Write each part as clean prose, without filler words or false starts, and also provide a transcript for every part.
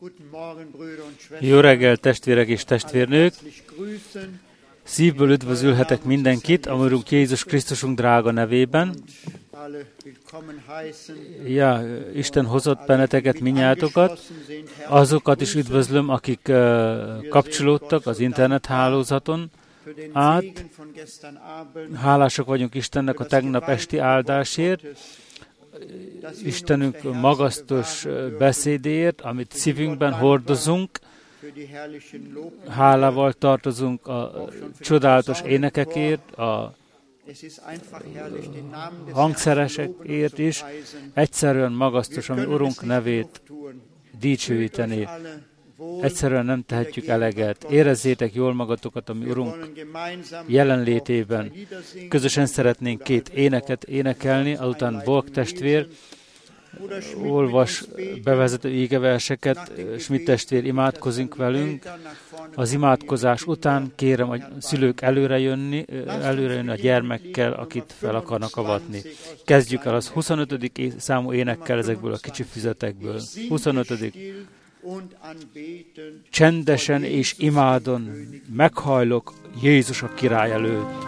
Jó reggel, testvérek és testvérnők! Szívből üdvözölhetek mindenkit, a Urunk Jézus Krisztusunk drága nevében. Isten hozott benneteket, minnyátokat. Azokat is üdvözlöm, akik kapcsolódtak az internethálózaton át. Hálásak vagyunk Istennek a tegnap esti áldásért. Istenünk magasztos beszédért, amit szívünkben hordozunk. Hálával tartozunk a csodálatos énekekért, a hangszeresekért is. Egyszerűen magasztos, ami Urunk nevét dicsőíteni. Egyszerűen nem tehetjük eleget. Érezzétek jól magatokat, ami Urunk jelenlétében. Közösen szeretnénk 2 éneket énekelni, azután Volk testvér olvas bevezető égeverseket, Schmidt testvér imádkozunk velünk. Az imádkozás után kérem a szülők előre jönni a gyermekkel, akit fel akarnak avatni. Kezdjük el az 25. számú énekkel ezekből a kicsi füzetekből. 25. Csendesen és imádon meghajlok Jézus a király előtt.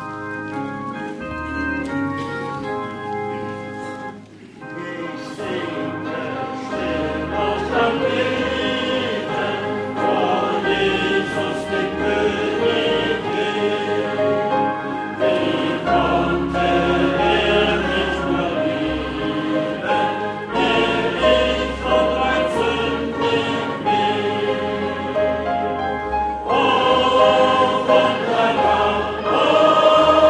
Oh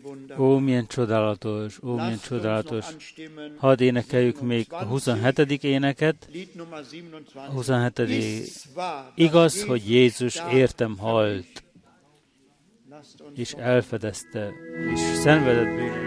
Ó, milyen csodálatos, ó, milyen csodálatos. Hadd énekeljük még a 27. éneket. A 27. Igaz, hogy Jézus értem halt, és elfedezte, és szenvedett bűnét.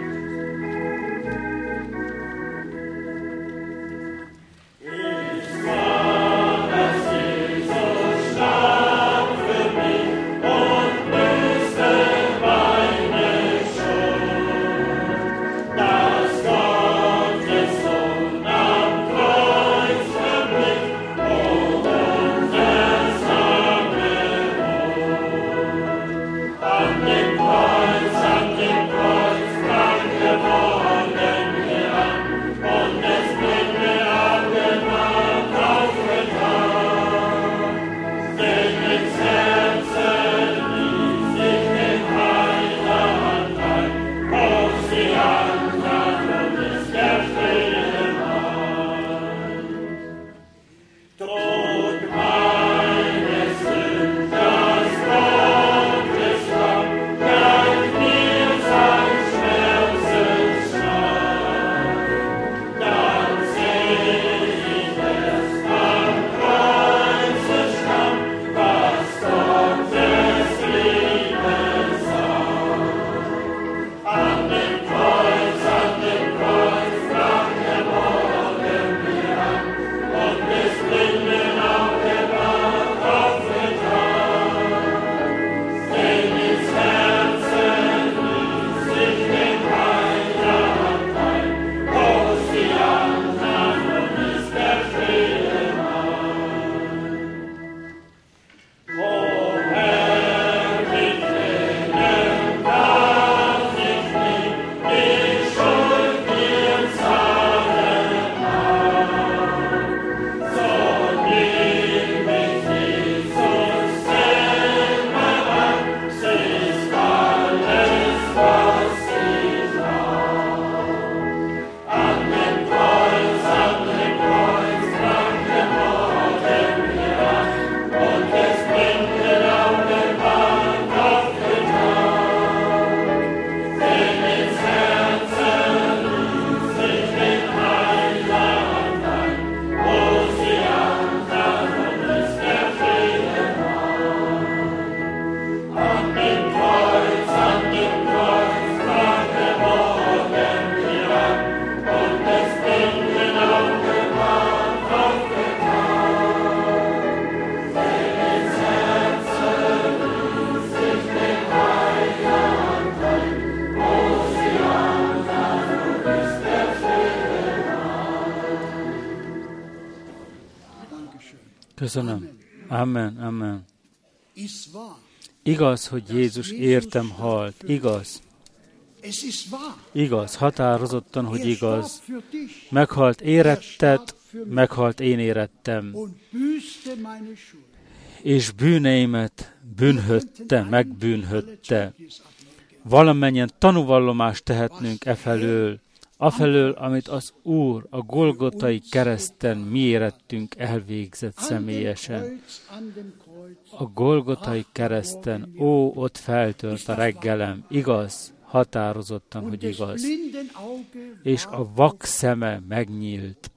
Köszönöm. Amen, amen. Igaz, hogy Jézus értem halt. Igaz. Igaz, határozottan, hogy igaz. Meghalt éretted, meghalt én érettem. És bűneimet bűnhödte, megbűnhödte. Valamennyien tanúvallomást tehetnünk efelől, afelől, amit az Úr a Golgotai kereszten mi érettünk elvégzett személyesen. A Golgotai kereszten, ó, ott feltört a reggelem, igaz, határozottan, hogy igaz. És a vak szeme megnyílt.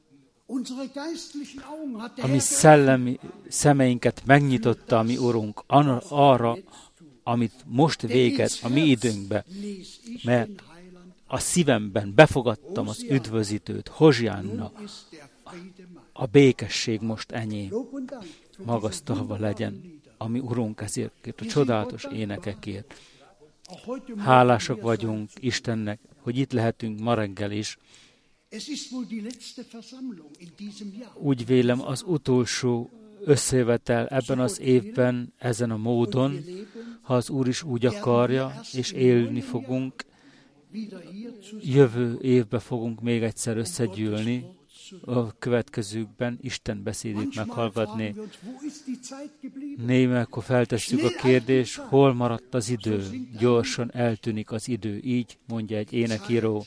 A mi szellemi szemeinket megnyitotta a mi Urunk arra, amit most végez a mi időnkbe, mert a szívemben befogadtam az üdvözítőt, Hozsianna, a békesség most enyém. Magasztalva legyen a mi Urunk ezért, a csodálatos énekekért. Hálásak vagyunk Istennek, hogy itt lehetünk ma reggel is. Úgy vélem, az utolsó összejövetel ebben az évben, ezen a módon, ha az Úr is úgy akarja, és élni fogunk, jövő évben fogunk még egyszer összegyűlni, a következőkben Isten beszédét meghallgatni. Némelykor feltesszük a kérdést, hol maradt az idő? Gyorsan eltűnik az idő, így mondja egy énekíró.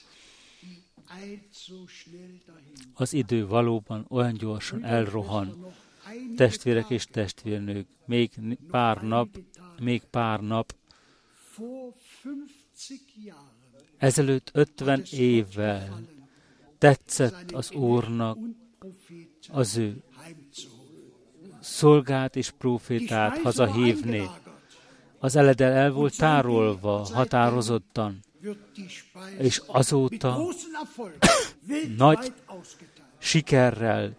Az idő valóban olyan gyorsan elrohan. Testvérek és testvérnők, még pár nap ezelőtt 50 évvel tetszett az Úrnak az ő szolgát és prófétát hazahívni. Az eledel el volt tárolva határozottan, és azóta nagy sikerrel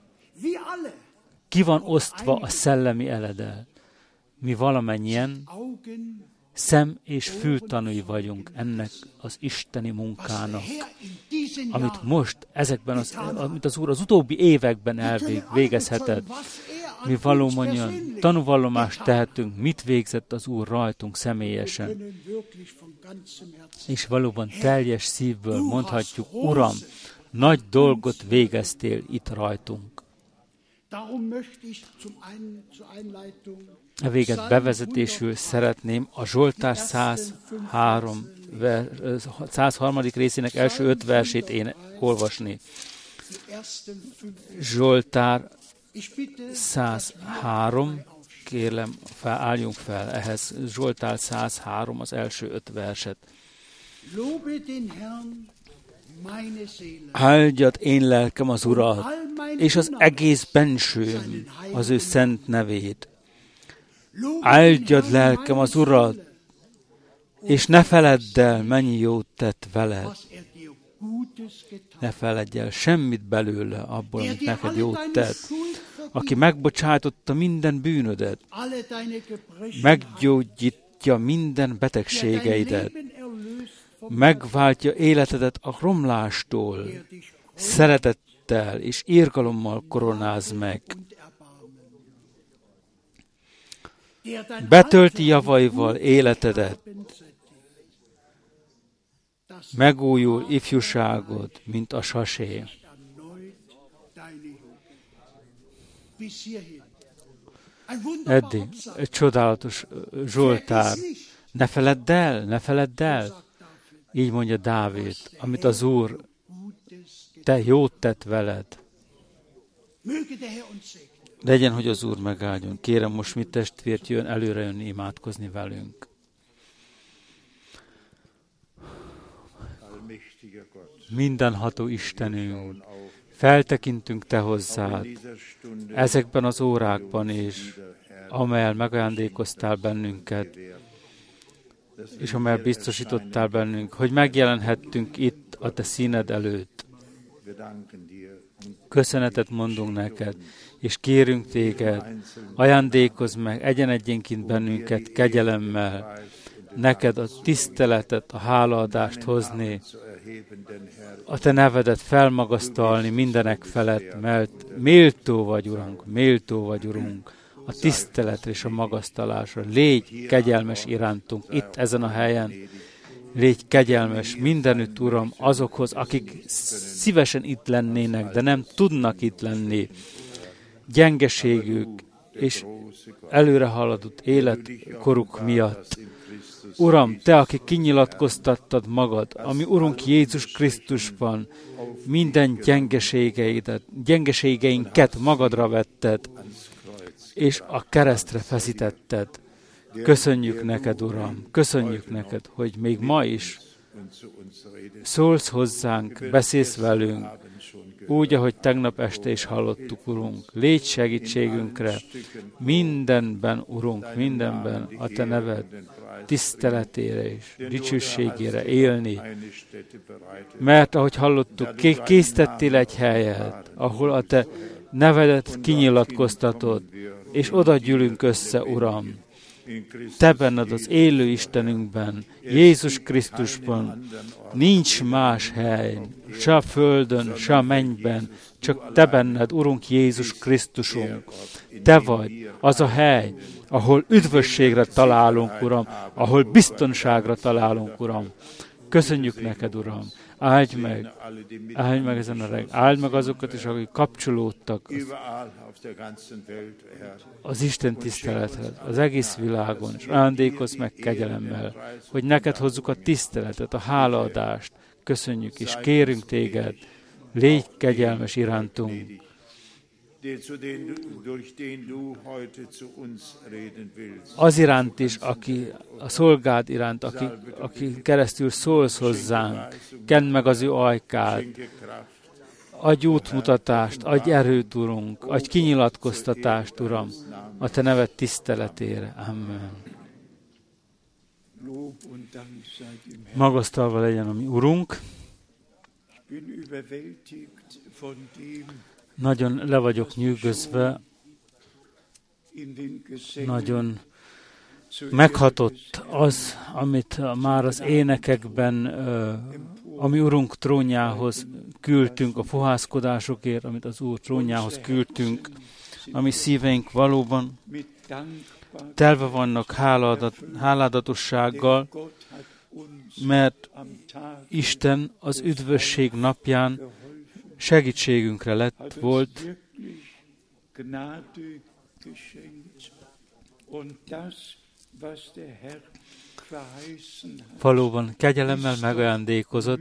ki van osztva a szellemi eledel. Mi valamennyien szem- és fültanúi vagyunk ennek az isteni munkának, amit most ezekben amit az Úr az utóbbi években elvégezhetett. Mi valóban tanúvallomást tehetünk, mit végzett az Úr rajtunk személyesen. És valóban teljes szívből mondhatjuk, Uram, nagy dolgot végeztél itt rajtunk. A véget bevezetésül szeretném a Zsoltár 103. részének első 5 versét én olvasni. Zsoltár 103, kérlem, álljunk fel ehhez. Zsoltár 103, az első 5 verset. Áldjad én lelkem az Urat, és az egész bensőm az ő szent nevét. Áldjad lelkem az Urat, és ne feledd el, mennyi jót tett veled. Ne feledj el semmit belőle abból, amit neked jót tett. Aki megbocsátotta minden bűnödet, meggyógyítja minden betegségeidet, megváltja életedet a romlástól, szeretettel és irgalommal koronáz meg. Betölti javaival életedet, megújul ifjúságod, mint a sasé. Eddig egy csodálatos Zsoltár. Ne feledd el, ne feledd el. Így mondja Dávid, amit az Úr te jót tett veled. Legyen, hogy az Úr megáldjon. Kérem, most mi testvért jön előre jönni, imádkozni velünk. Mindenható Istenünk, feltekintünk Te hozzád ezekben az órákban is, amelyel megajándékoztál bennünket, és amelyel biztosítottál bennünk, hogy megjelenhettünk itt a Te színed előtt. Köszönetet mondunk neked, és kérünk téged, ajándékozz meg egyen-egyenként bennünket kegyelemmel, neked a tiszteletet, a hálaadást hozni, a te nevedet felmagasztalni mindenek felett, mert méltó vagy, Urunk, a tiszteletre és a magasztalásra. Légy kegyelmes irántunk itt ezen a helyen, légy kegyelmes mindenütt, Uram, azokhoz, akik szívesen itt lennének, de nem tudnak itt lenni. Gyengeségük és előre haladott életkoruk miatt. Uram, Te, aki kinyilatkoztattad magad, ami Urunk Jézus Krisztusban, minden gyengeségeinket magadra vetted, és a keresztre feszítetted. Köszönjük neked, Uram, köszönjük neked, hogy még ma is szólsz hozzánk, beszélsz velünk, úgy, ahogy tegnap este is hallottuk, Urunk. Légy segítségünkre mindenben, Urunk, mindenben a Te neved tiszteletére és dicsőségére élni. Mert, ahogy hallottuk, készítettél egy helyet, ahol a Te nevedet kinyilatkoztatod, és oda gyűlünk össze, Uram. Te benned az élő Istenünkben, Jézus Krisztusban, nincs más hely, se a földön, se a mennyben, csak Te benned, Urunk Jézus Krisztusunk. Te vagy az a hely, ahol üdvösségre találunk, Uram, ahol biztonságra találunk, Uram. Köszönjük neked, Uram. Áldj meg ezen a reggel. Áldj meg azokat is, akik kapcsolódtak az Isten tisztelethez, az egész világon, és ajándékozz meg kegyelemmel, hogy neked hozzuk a tiszteletet, a hálaadást. Köszönjük és kérünk téged, légy kegyelmes irántunk. az iránt is, aki a szolgád iránt, aki keresztül szólsz hozzánk, kend meg az ő ajkát, adj útmutatást, adj erőt, Urunk, adj kinyilatkoztatást, Uram, a Te neved tiszteletére. Amen. Magasztalva legyen a mi Urunk. Nagyon le vagyok nyűgözve, nagyon meghatott az, amit már az énekekben a mi Urunk trónjához küldtünk, a fohászkodásokért, amit az Úr trónjához küldtünk, a mi szíveink valóban telve vannak háládatossággal, mert Isten az üdvösség napján segítségünkre volt, valóban kegyelemmel megajándékozott,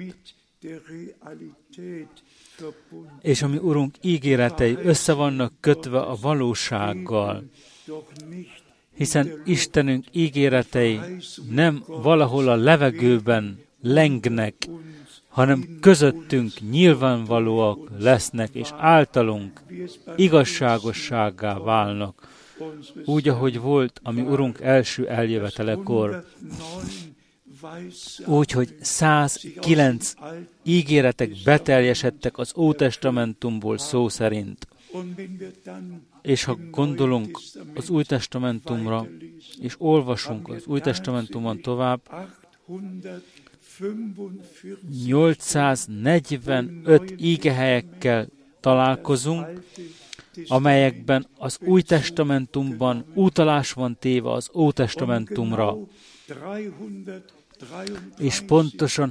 és a mi Urunk ígéretei össze vannak kötve a valósággal, hiszen Istenünk ígéretei nem valahol a levegőben lengnek, hanem közöttünk nyilvánvalóak lesznek, és általunk igazságossággá válnak, úgy, ahogy volt a mi Urunk első eljövetelekor. Úgy, hogy 109 ígéretek beteljesedtek az Ótestamentumból szó szerint. És ha gondolunk az Új Testamentumra, és olvasunk az Új Testamentumon tovább, 845 ígehelyekkel találkozunk, amelyekben az Új Testamentumban utalás van téve az Ótestamentumra, és pontosan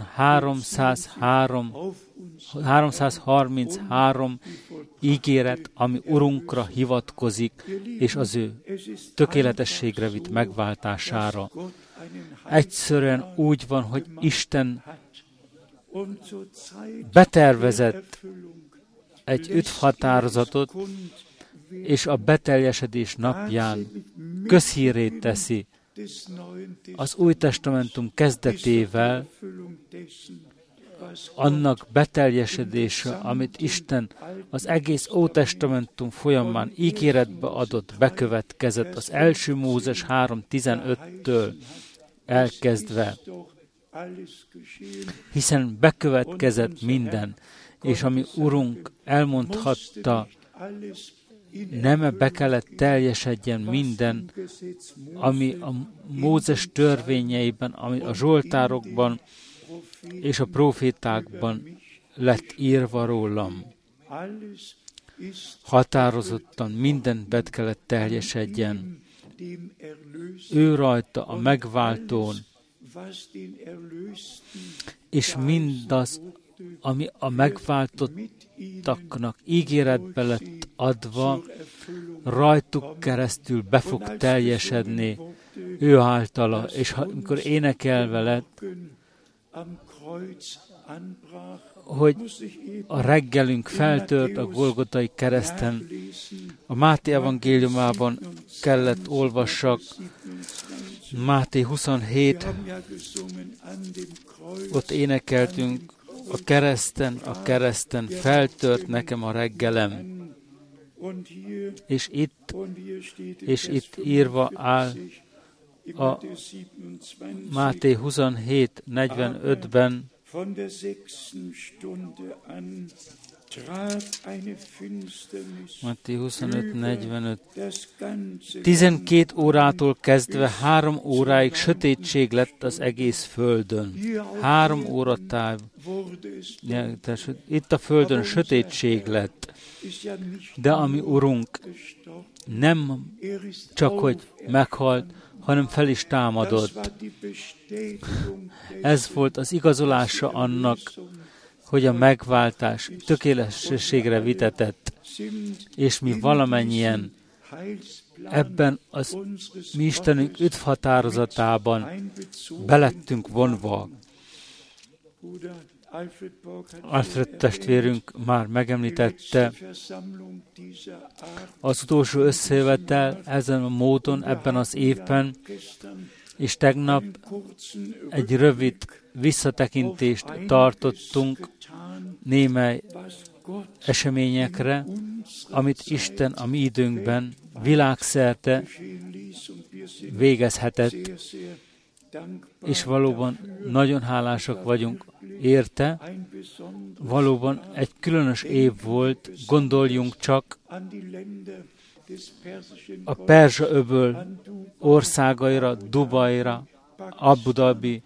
333 ígéret, ami Urunkra hivatkozik, és az ő tökéletességre vitt megváltására. Egyszerűen úgy van, hogy Isten betervezett egy üdvhatározatot, és a beteljesedés napján közhírré teszi az Új Testamentum kezdetével annak beteljesedése, amit Isten az egész Ótestamentum folyamán ígéretbe adott, bekövetkezett az első Mózes 3.15-től elkezdve. Hiszen bekövetkezett minden, és ami Urunk elmondhatta, nem be kellett teljesedjen minden, ami a Mózes törvényeiben, ami a zsoltárokban és a profétákban lett írva rólam. Határozottan minden be kellett teljesedjen. Ő rajta a megváltón, és mindaz, ami a megváltottaknak ígéretbe lett adva, rajtuk keresztül be fog teljesedni ő általa, és amikor énekelve lett, hogy a reggelünk feltört a Golgotai kereszten, a Máté evangéliumában kellett olvassak, Máté 27, ott énekeltünk, a kereszten feltört nekem a reggelem. És itt írva áll a Máté 27.45-ben, Máté 25.45. 12 órától kezdve 3 óráig sötétség lett az egész földön. 3 óra táv. Itt a földön sötétség lett. De ami Urunk nem csak, hogy meghalt, hanem fel is támadott. Ez volt az igazolása annak, hogy a megváltás tökéletességre vitetett, és mi valamennyien ebben az mi Istenünk üdvhatározatában belettünk vonva. Alfred testvérünk már megemlítette, az utolsó összejövetel ezen a módon ebben az évben, és tegnap egy rövid visszatekintést tartottunk némely eseményekre, amit Isten a mi időnkben világszerte végezhetett, és valóban nagyon hálásak vagyunk érte. Valóban egy különös év volt, gondoljunk csak a Perzsa-öböl országaira, Dubajra, Abu Dhabi,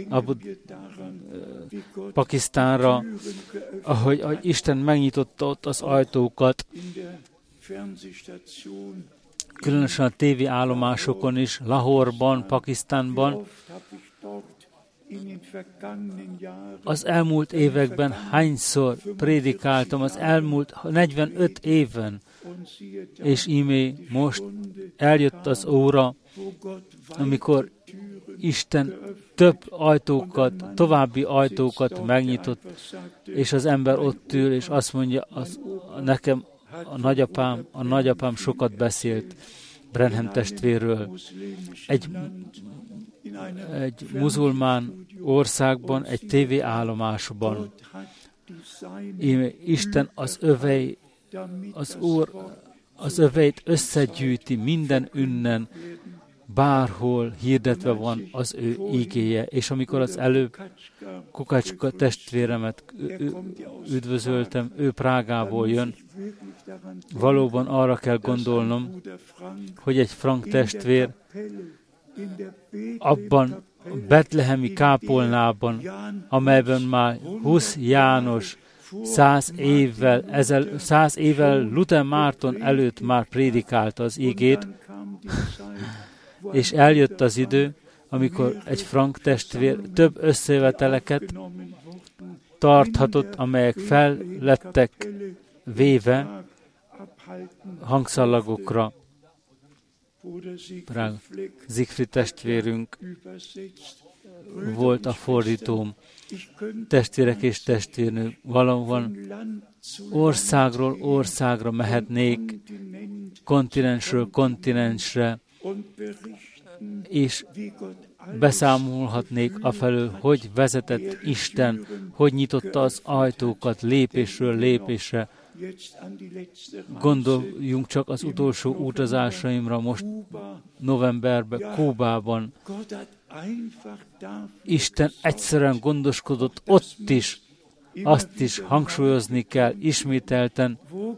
Pakisztánra, ahogy Isten megnyitotta ott az ajtókat, különösen a tévéállomásokon is, Lahorban, Pakisztánban. Az elmúlt években hányszor prédikáltam, az elmúlt 45 éven, és íme most eljött az óra, amikor Isten több ajtókat, további ajtókat megnyitott, és az ember ott ül, és azt mondja, nekem a nagyapám sokat beszélt Branham testvérről. Egy muzulmán országban, egy tévéállomásban. Isten az Úr az öveit összegyűjti minden ünnen, bárhol hirdetve van az ő ígéje. És amikor az előbb Kukacska testvéremet üdvözöltem, ő Prágából jön, valóban arra kell gondolnom, hogy egy Frank testvér abban a betlehemi kápolnában, amelyben már Husz János 100 évvel Luther Márton előtt már prédikálta az ígét, és eljött az idő, amikor egy Frank testvér több összejöveteleket tarthatott, amelyek fel lettek véve hangszallagokra. Siegfried testvérünk volt a fordítóm. Testvérek és testvérnők, valóban országról országra mehetnék, kontinensről kontinensre, és beszámolhatnék afelől, hogy vezetett Isten, hogy nyitotta az ajtókat lépésről lépésre. Gondoljunk csak az utolsó utazásaimra most novemberben, Kúbában. Isten egyszerűen gondoskodott ott is, azt is hangsúlyozni kell ismételten,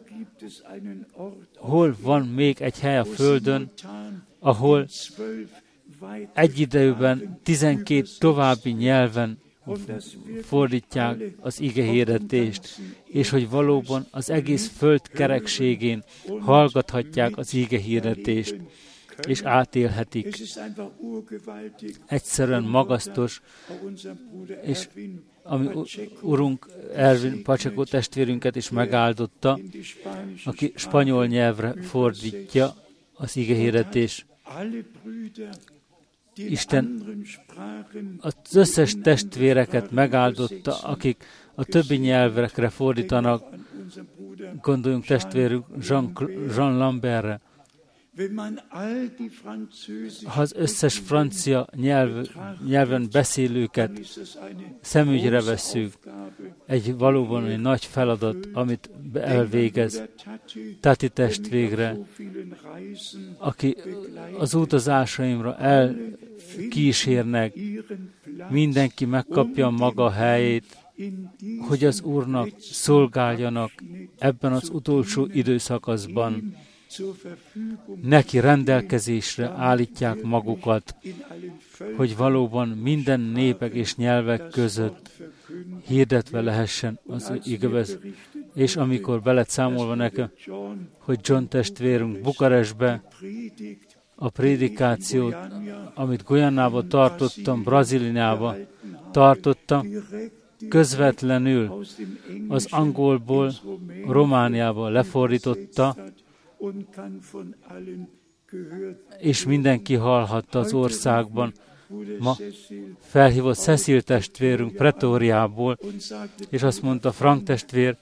hol van még egy hely a Földön, ahol egy időben 12 további nyelven fordítják az igehirdetést, és hogy valóban az egész föld kerekségén hallgathatják az igehirdetést, és átélhetik. Egyszerűen magasztos, és ami Urunk Ervin Pacheco testvérünket is megáldotta, aki spanyol nyelvre fordítja az igehirdetés. Isten az összes testvéreket megáldotta, akik a többi nyelvekre fordítanak. Gondoljunk testvérünk Jean Lambertre. Ha az összes francia nyelven beszélőket szemügyre vesszük, valóban egy nagy feladat, amit elvégez. Tati testvégre, aki az utazásaimra elkísérnek, mindenki megkapja maga helyét, hogy az Úrnak szolgáljanak ebben az utolsó időszakaszban. Neki rendelkezésre állítják magukat, hogy valóban minden népek és nyelvek között hirdetve lehessen az igaz. És amikor be lett számolva nekem, hogy John testvérünk Bukarestbe a prédikációt, amit Guyanában tartottam, Brazíliában tartotta, közvetlenül az angolból Romániába lefordította, és mindenki hallhatta az országban. ma felhívott Cecil testvérünk Pretóriából, és azt mondta, Frank testvér,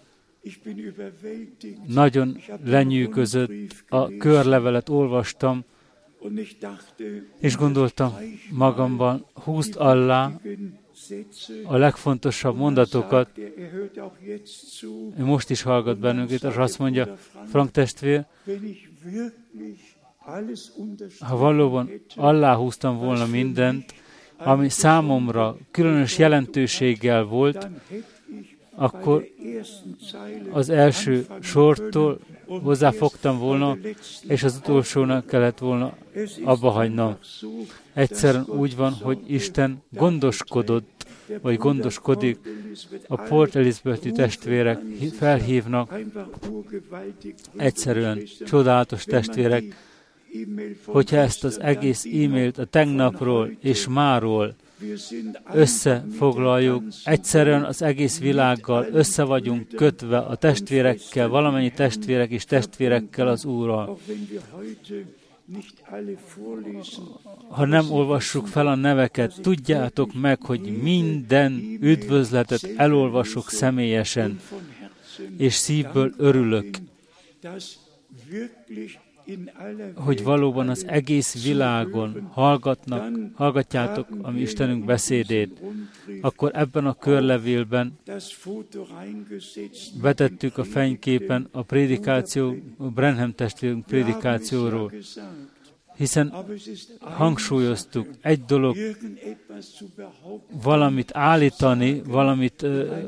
nagyon lenyűgözött, a körlevelet olvastam, és gondoltam magamban, húzd alá a legfontosabb mondatokat. Most is hallgat bennünket, és azt mondja, Frank testvér, ha valóban aláhúztam volna mindent, ami számomra különös jelentőséggel volt, akkor az első sortól hozzáfogtam volna, és az utolsónak kellett volna abba hagynom. Egyszerűen úgy van, hogy Isten gondoskodott, vagy gondoskodik. A Port Elizabeth-i testvérek felhívnak, egyszerűen csodálatos testvérek, hogyha ezt az egész e-mailt a tegnapról és máról összefoglaljuk, egyszerűen az egész világgal össze vagyunk kötve a testvérekkel, valamennyi testvérek és testvérekkel az Úrral. Ha nem olvassuk fel a neveket, tudjátok meg, hogy minden üdvözletet elolvasok személyesen, és szívből örülök, hogy valóban az egész világon hallgatjátok a mi Istenünk beszédét, akkor ebben a körlevélben vetettük a fényképen a prédikáció, a Branham testvérünk prédikációról, hiszen hangsúlyoztuk, egy dolog valamit állítani, valamit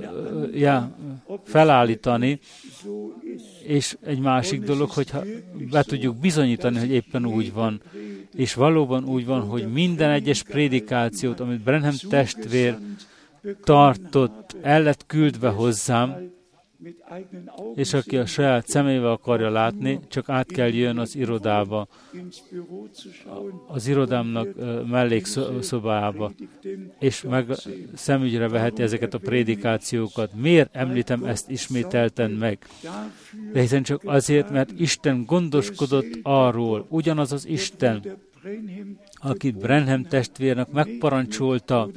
felállítani, és egy másik dolog, hogyha be tudjuk bizonyítani, hogy éppen úgy van. És valóban úgy van, hogy minden egyes prédikációt, amit Branham testvér tartott, el lett küldve hozzám, és aki a saját szemével akarja látni, csak át kell jön az irodába, az irodámnak mellékszobájába, és meg szemügyre veheti ezeket a prédikációkat. Miért említem ezt ismételten meg? De hiszen csak azért, mert Isten gondoskodott arról, ugyanaz az Isten, akit Branham testvérnek megparancsolta,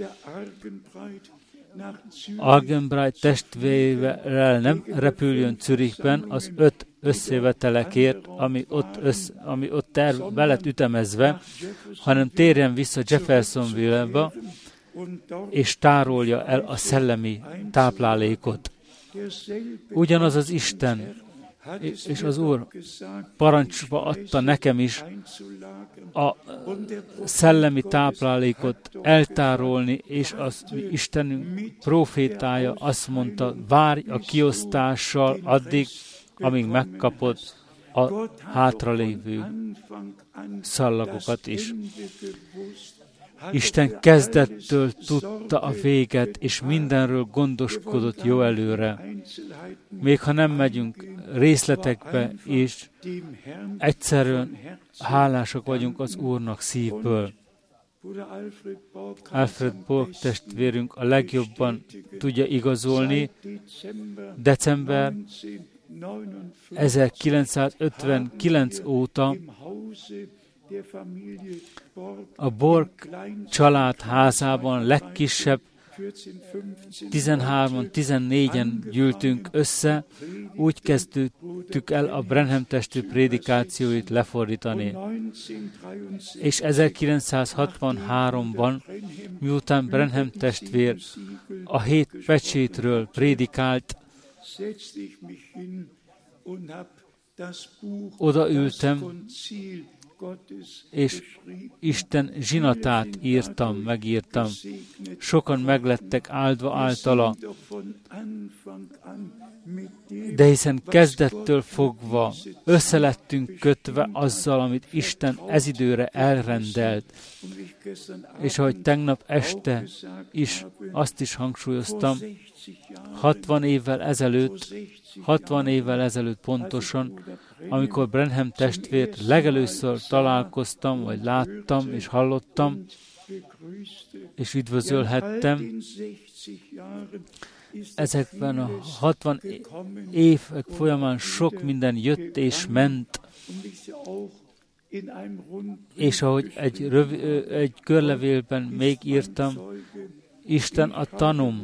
Argenbright testvérrel nem repüljön Zürichben az 5 összejövetelekért, ami ott be lett ütemezve, hanem térjen vissza Jeffersonville-be, és tárolja el a szellemi táplálékot. Ugyanaz az Isten, és az Úr parancsba adta nekem is a szellemi táplálékot eltárolni, és az Istenünk profétája azt mondta, várj a kiosztással addig, amíg megkapod a hátralévő szallagokat is. Isten kezdettől tudta a véget, és mindenről gondoskodott jó előre. Még ha nem megyünk részletekbe, és egyszerűen hálásak vagyunk az Úrnak szívből. Alfred Borg testvérünk a legjobban tudja igazolni. December 1959 óta a Borg család házában legkisebb 13-14-en gyűltünk össze, úgy kezdtük el a Branham testvér prédikációit lefordítani. És 1963-ban, miután Branham testvér a 7 pecsétről prédikált, odaültem, és Isten zsinatát megírtam. Sokan meglettek áldva általa, de hiszen kezdettől fogva összelettünk kötve azzal, amit Isten ez időre elrendelt. És ahogy tegnap este is azt is hangsúlyoztam, 60 évvel ezelőtt pontosan, amikor Branham testvért legelőször találkoztam, vagy láttam, és hallottam, és üdvözölhettem, ezekben a 60 évek folyamán sok minden jött és ment, És ahogy egy körlevélben még írtam, Isten a tanúm.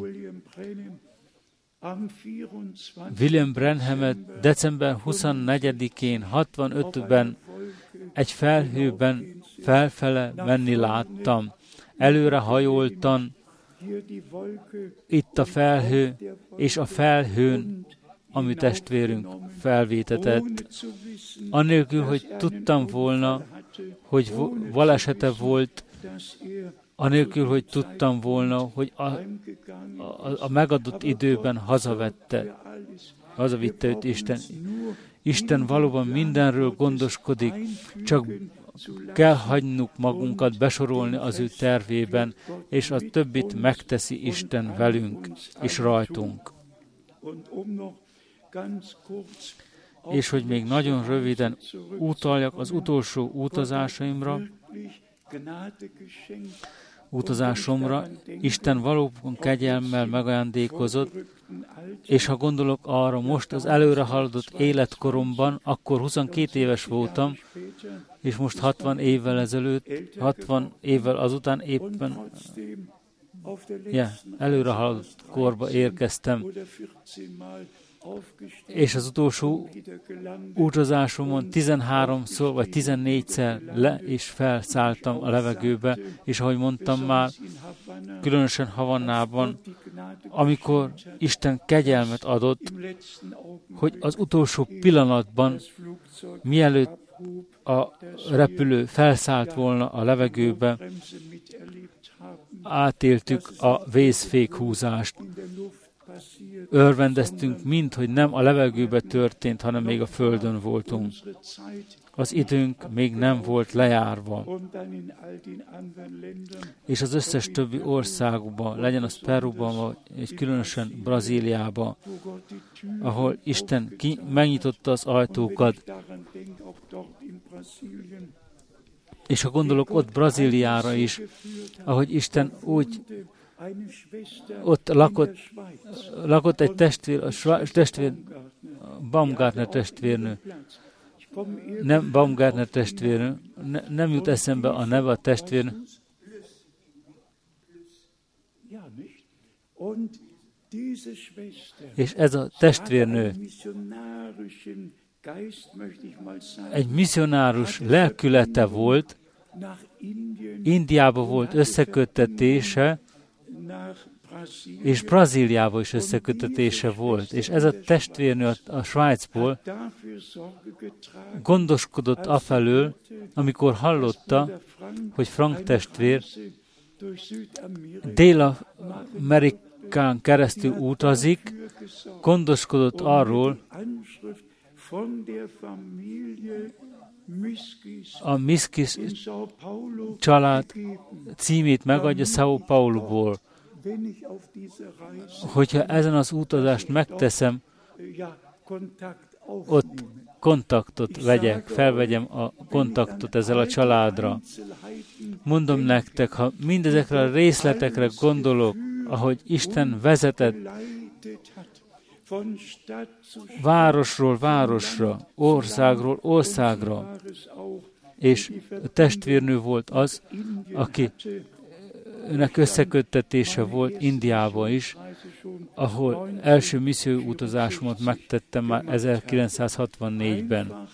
William Branhamet december 24-én 65-ben egy felhőben felfele menni láttam. Előre hajoltan, itt a felhő, és a felhőn a mi testvérünk felvétetett. Anélkül, hogy tudtam volna, hogy balesete volt, anélkül, hogy tudtam volna, hogy a megadott időben hazavitte őt Isten. Isten valóban mindenről gondoskodik, csak kell hagynunk magunkat besorolni az ő tervében, és a többit megteszi Isten velünk és rajtunk. És hogy még nagyon röviden utaljak az utolsó utazásomra, Isten valóban kegyelmmel megajándékozott, és ha gondolok arra most az előre haladott életkoromban, akkor 22 éves voltam, és most 60 évvel ezelőtt, 60 évvel azután éppen előre haladott korba érkeztem. És az utolsó utazásomon 13-szor vagy 14-szer le és felszálltam a levegőbe, és ahogy mondtam már, különösen Havannában, amikor Isten kegyelmet adott, hogy az utolsó pillanatban, mielőtt a repülő felszállt volna a levegőbe, átéltük a vészfékhúzást. Örvendeztünk mind, hogy nem a levegőbe történt, hanem még a földön voltunk. Az időnk még nem volt lejárva. És az összes többi országban, legyen az Peruban, vagy különösen Brazíliában, ahol Isten megnyitotta az ajtókat, és ha gondolok ott Brazíliára is, ahogy Isten úgy ott lakott egy testvér, Baumgartner testvérnő. Nem Baumgartner testvérnő, nem jut eszembe a neve a testvérnő. És ez a testvérnő egy misszionárus lelkülete volt, Indiába volt összeköttetése, és Brazíliában is összekötetése volt. És ez a testvérnő a Svájcból gondoskodott afelől, amikor hallotta, hogy Frank testvér Dél-Amerikán keresztül utazik, gondoskodott arról, a Miskis család címét megadja São Pauloból. Hogyha ezen az utazást megteszem, ott kontaktot vegyek, felvegyem a kontaktot ezzel a családra. Mondom nektek, ha mindezekre a részletekre gondolok, ahogy Isten vezetett városról városra, országról országra, és a testvérnő volt az, aki önnek összeköttetése volt Indiában is, ahol első misszió utazásomat megtettem már 1964-ben.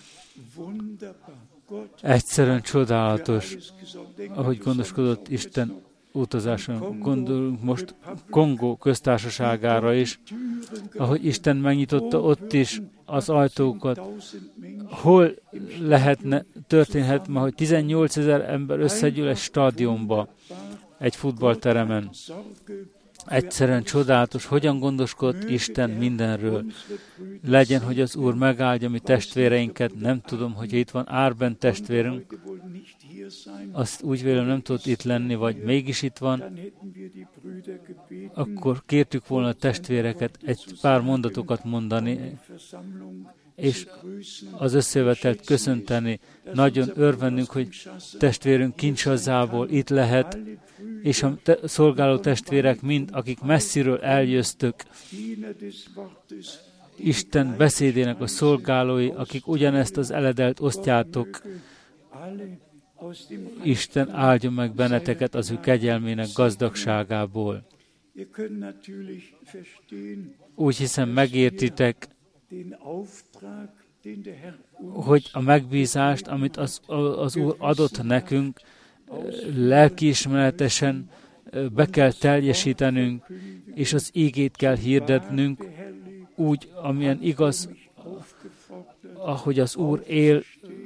Egyszerűen csodálatos, ahogy gondoskodott Isten utazáson. Gondolunk most Kongó köztársaságára is, ahogy Isten megnyitotta ott is az ajtókat. Hol történhet ma, hogy 18 000 ember összegyűl egy stadionba, egy futballteremen. Egyszerűen csodálatos, hogyan gondoskodott Isten mindenről. Legyen, hogy az Úr megáldja mi testvéreinket. Nem tudom, hogy itt van Árben testvérünk, azt úgy vélem nem tudott itt lenni, vagy mégis itt van, akkor kértük volna a testvéreket egy pár mondatokat mondani, és az összejövetelt köszönteni. Nagyon örvendünk, hogy testvérünk Kinshazából itt lehet, és a szolgáló testvérek mind, akik messziről eljöztök, Isten beszédének a szolgálói, akik ugyanezt az eledelt osztjátok, Isten áldja meg benneteket az ő kegyelmének gazdagságából. Úgy hiszem, megértitek, hogy a megbízást, amit az Úr adott nekünk, lelkiismeretesen be kell teljesítenünk, és az ígét kell hirdetnünk, úgy, amilyen igaz, ahogy az Úr él,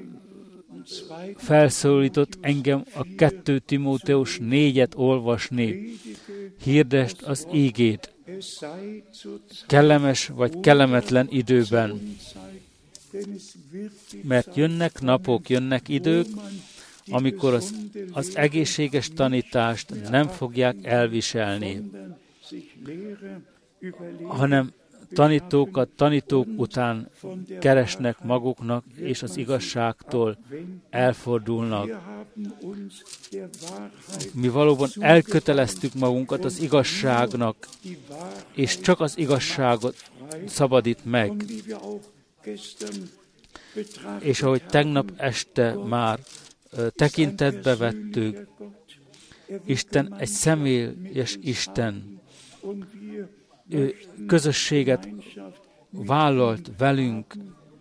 felszólított engem a 2 Timóteus 4-et olvasni. Hirdesd az ígét, kellemes vagy kellemetlen időben. Mert jönnek napok, jönnek idők, amikor az egészséges tanítást nem fogják elviselni, hanem tanítók után keresnek maguknak, és az igazságtól elfordulnak. Mi valóban elköteleztük magunkat az igazságnak, és csak az igazságot szabadít meg. És ahogy tegnap este már tekintetbe vettük, Isten egy személyes Isten. Ő közösséget vállalt velünk,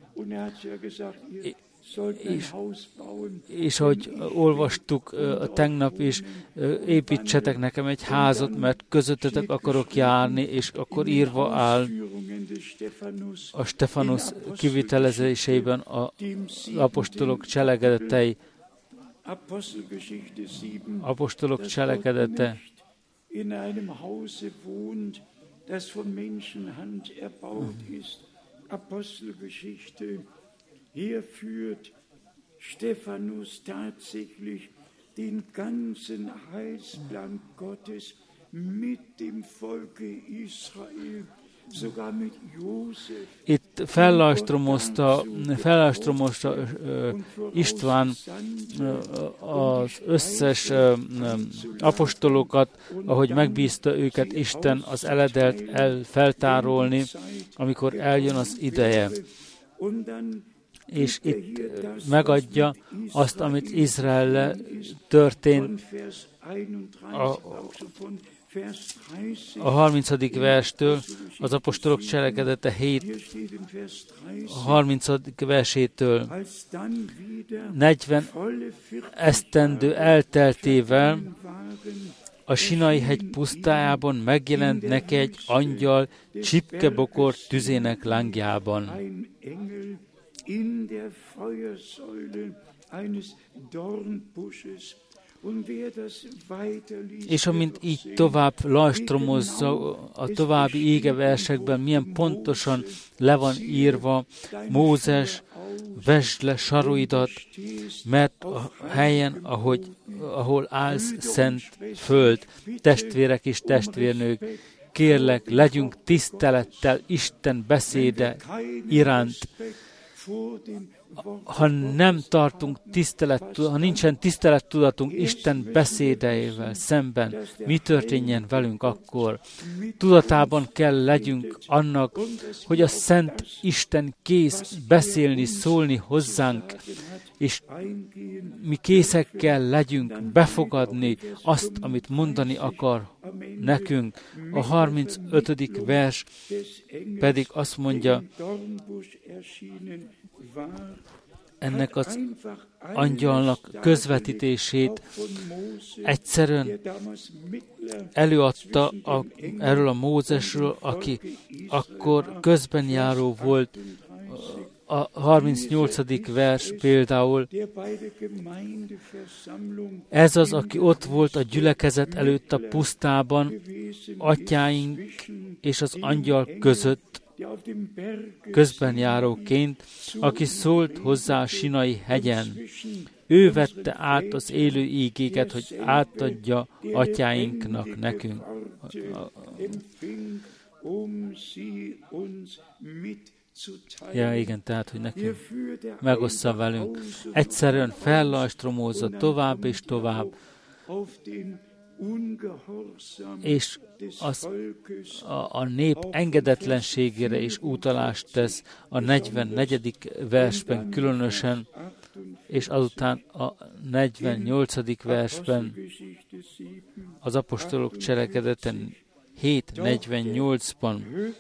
és ahogy olvastuk tegnap is, építsetek nekem egy házat, mert közöttetek akarok járni, és akkor írva áll a Stefanus kivitelezésében az apostolok cselekedetei. Apostolok cselekedete. Das von Menschenhand erbaut ist. Apostelgeschichte. Hier führt Stephanus tatsächlich den ganzen Heilsplan Gottes mit dem Volke Israel, sogar mit József. Itt fellajstromozta István az összes apostolokat, ahogy megbízta őket Isten az eledelt feltárolni, amikor eljön az ideje. És itt megadja azt, amit Izraellel történt a 30. verstől, az apostolok cselekedete 7. 30. versétől. 40 esztendő elteltével a Sinai hegy pusztájában megjelent neki egy angyal csipkebokor tüzének lángjában. És amint így tovább lajstromozza a további égeversekben, milyen pontosan le van írva: Mózes, vesd le saroidat, mert a helyen, ahol állsz, szent föld. Testvérek és testvérnők, kérlek, legyünk tisztelettel Isten beszéde iránt. Ha nem tartunk ha nincsen tisztelettudatunk Isten beszédeivel szemben, mi történjen velünk akkor? Tudatában kell legyünk annak, hogy a Szent Isten kész beszélni, szólni hozzánk, és mi készek kell legyünk befogadni azt, amit mondani akar nekünk. A 35. vers pedig azt mondja, ennek az angyalnak közvetítését egyszerűen előadta erről a Mózesről, aki akkor közben járó volt. A 38. vers például, ez az, aki ott volt a gyülekezet előtt a pusztában, atyáink és az angyal között, közben járóként, aki szólt hozzá a Sinai hegyen. Ő vette át az élő ígéket, hogy átadja atyáinknak nekünk. Ja, igen, tehát, hogy nekünk megossza velünk. Egyszerűen fellajstromózza tovább és tovább, és a nép engedetlenségére is utalást tesz a 44. versben különösen, és azután a 48. versben az apostolok cselekedeten 7:48-ban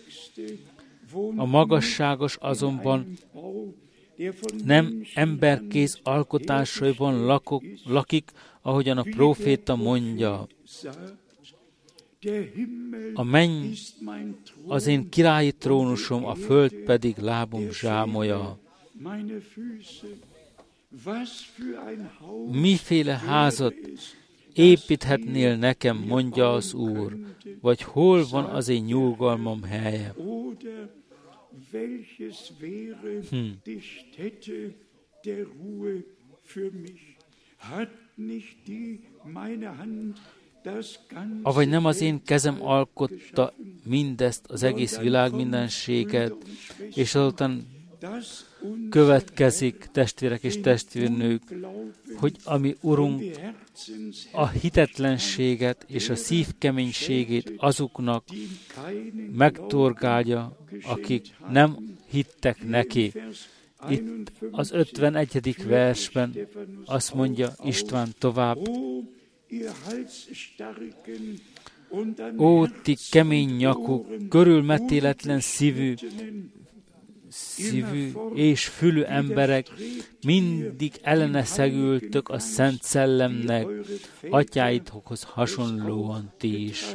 a magasságos azonban nem emberkéz alkotásaiban lakik, ahogyan a próféta mondja. A menny az én királyi trónusom, a föld pedig lábom zsámolya. Miféle házat építhetnél nekem, mondja az Úr, vagy hol van az én nyugalmam helye? Avagy nem az én kezem alkotta mindezt, az egész világ mindenséget, és azután következik, testvérek és testvérnők, hogy ami Urunk a hitetlenséget és a szívkeménységét azoknak megtorgálja, akik nem hittek neki. Itt az 51. versben azt mondja István tovább: Ó, ti kemény nyakú, körülmetéletlen szívű és fülű emberek, mindig ellene szegültök a Szent Szellemnek, atyáitokhoz hasonlóan ti is.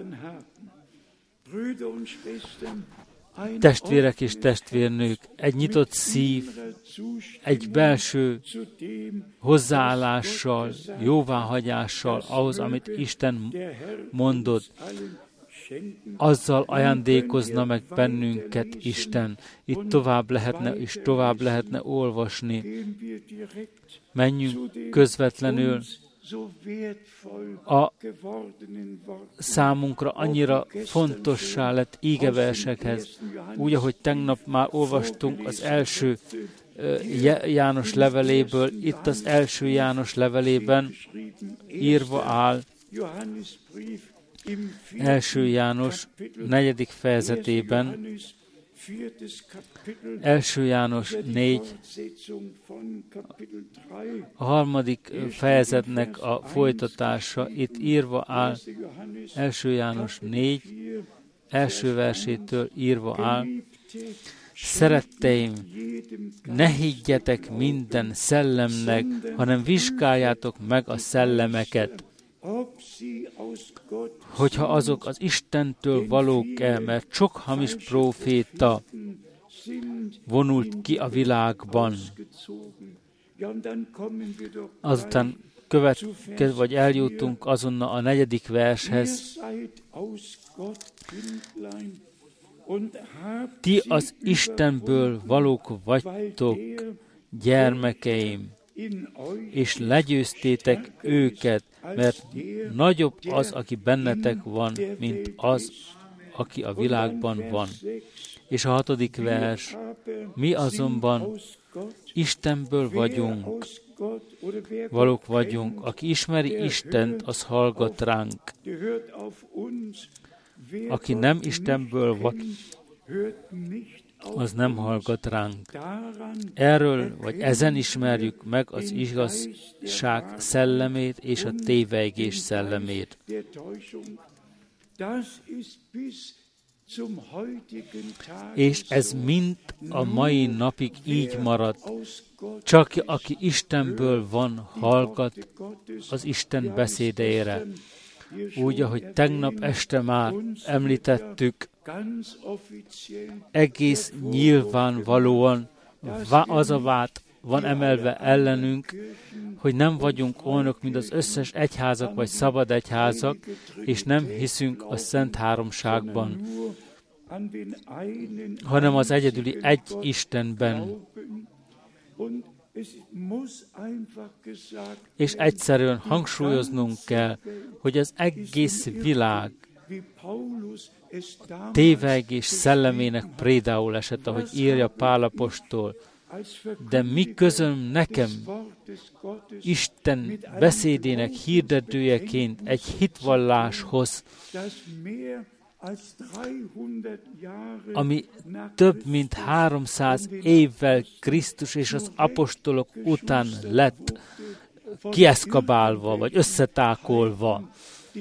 Testvérek és testvérnők, egy nyitott szív, egy belső hozzáállással, jóváhagyással ahhoz, amit Isten mondott, azzal ajándékozna meg bennünket Isten. Itt tovább lehetne olvasni. Menjünk közvetlenül a számunkra annyira fontossá lett ígeversekhez. Úgy, ahogy tegnap már olvastunk az első János leveléből, itt az első János levelében írva áll, 1. János 4. fejezetében, 1. János 4, a 3. fejezetnek a folytatása, itt írva áll, 1. János 4, első versétől írva áll: Szeretteim, ne higgyetek minden szellemnek, hanem vizsgáljátok meg a szellemeket, hogyha azok az Istentől valók-e, mert sok hamis próféta vonult ki a világban. Azután vagy eljutunk azonnal a 4. vershez. Ti az Istenből valók vagytok, gyermekeim, és legyőztétek őket, mert nagyobb az, aki bennetek van, mint az, aki a világban van. És a 6. vers: mi azonban Istenből vagyunk, valók vagyunk. Aki ismeri Istent, az hallgat ránk. Aki nem Istenből van, az nem hallgat ránk. Erről, vagy ezen ismerjük meg az igazság szellemét és a tévejgés szellemét. És ez mind a mai napig így marad. Csak aki Istenből van, hallgat az Isten beszédeire. Úgy, ahogy tegnap este már említettük, egész nyilvánvalóan az a vád van emelve ellenünk, hogy nem vagyunk olyanok, mint az összes egyházak vagy szabad egyházak, és nem hiszünk a Szent Háromságban, hanem az egyedüli egy Istenben. És egyszerűen hangsúlyoznunk kell, hogy az egész világ tévegés szellemének prédául esett, ahogy írja Pál apostol. De mi közöm nekem, Isten beszédének hirdetőjeként egy hitvalláshoz, ami több mint 300 évvel Krisztus és az apostolok után lett kieszkabálva, vagy összetákolva.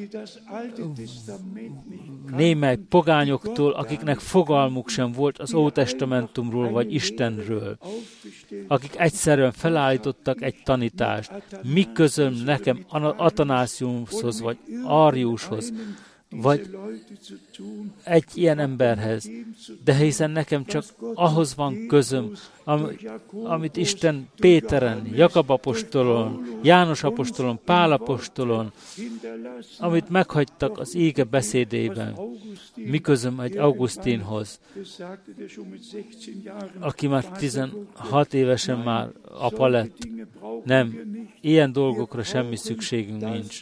Némely pogányoktól, akiknek fogalmuk sem volt az Ótestamentumról vagy Istenről, akik egyszerűen felállítottak egy tanítást. Mi közöm nekem Atanásiushoz vagy Ariushoz, vagy egy ilyen emberhez, de hiszen nekem csak ahhoz van közöm, amit Isten Péteren, Jakab apostolon, János apostolon, Pál apostolon, amit meghagytak az ége beszédében. Mi közöm egy Augustinhoz, aki már 16 évesen már apa lett. Nem, ilyen dolgokra semmi szükségünk nincs.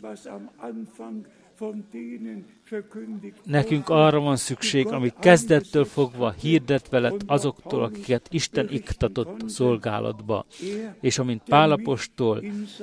Nekünk arra van szükség, ami kezdettől fogva hirdetve lett azoktól, akiket Isten iktatott a szolgálatba. És amint Pál apostol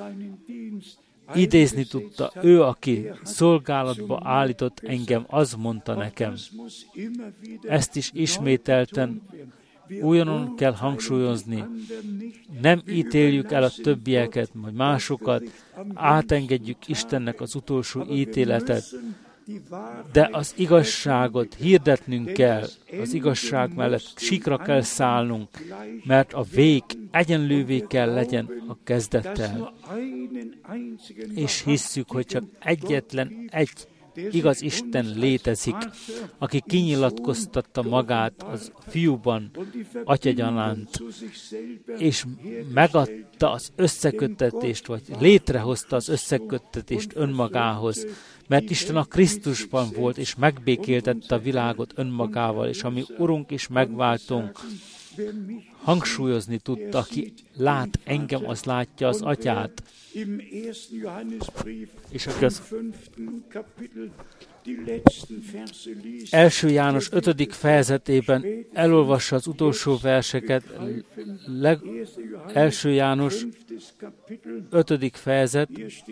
idézni tudta, ő, aki szolgálatba állított engem, az mondta nekem. Ezt is ismételten újonnan kell hangsúlyozni. Nem ítéljük el a többieket, vagy másokat, átengedjük Istennek az utolsó ítéletet, de az igazságot hirdetnünk kell, az igazság mellett síkra kell szállnunk, mert a vég egyenlővé kell legyen a kezdettel. És hisszük, hogy csak egyetlen egy igaz Isten létezik, aki kinyilatkoztatta magát az fiúban, atyagyanánt, és megadta az összeköttetést, vagy létrehozta az összeköttetést önmagához, mert Isten a Krisztusban volt, és megbékéltette a világot önmagával, és ami Urunk és megváltunk, hangsúlyozni tudta, aki lát engem, az látja az Atyát. És aki az 1. János 5. fejezetében elolvassa az utolsó verseket, 1. János 5. fejezet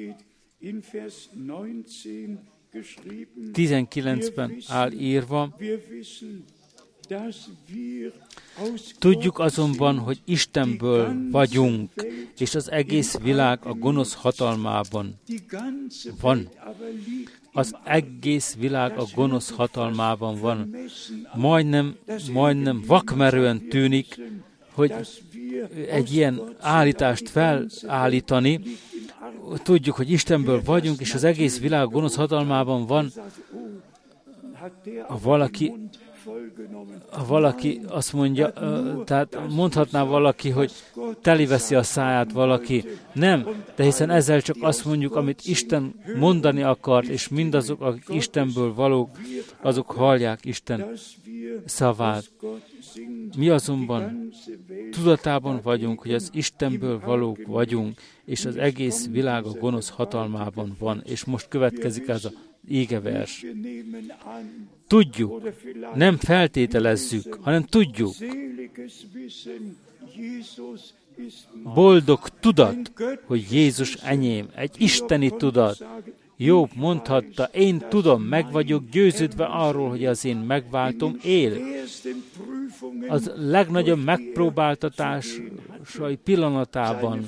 19-ben áll írva. Tudjuk azonban, hogy Istenből vagyunk, és az egész világ a gonosz hatalmában van. Az egész világ a gonosz hatalmában van. Majdnem vakmerően tűnik, hogy egy ilyen állítást felállítani. Tudjuk, hogy Istenből vagyunk, és az egész világ a gonosz hatalmában van. Ha valaki azt mondja, tehát mondhatná valaki, hogy teliveszi a száját valaki. Nem, de hiszen ezzel csak azt mondjuk, amit Isten mondani akart, és mindazok, akik Istenből valók, azok hallják Isten szavát. Mi azonban tudatában vagyunk, hogy az Istenből valók vagyunk, és az egész világ a gonosz hatalmában van. És most következik ez az ígevers. Tudjuk, nem feltételezzük, hanem tudjuk. Boldog tudat, hogy Jézus enyém, egy isteni tudat. Jobb mondhatta, én tudom, meg vagyok győződve arról, hogy az én megváltom él. Az legnagyobb megpróbáltatásai pillanatában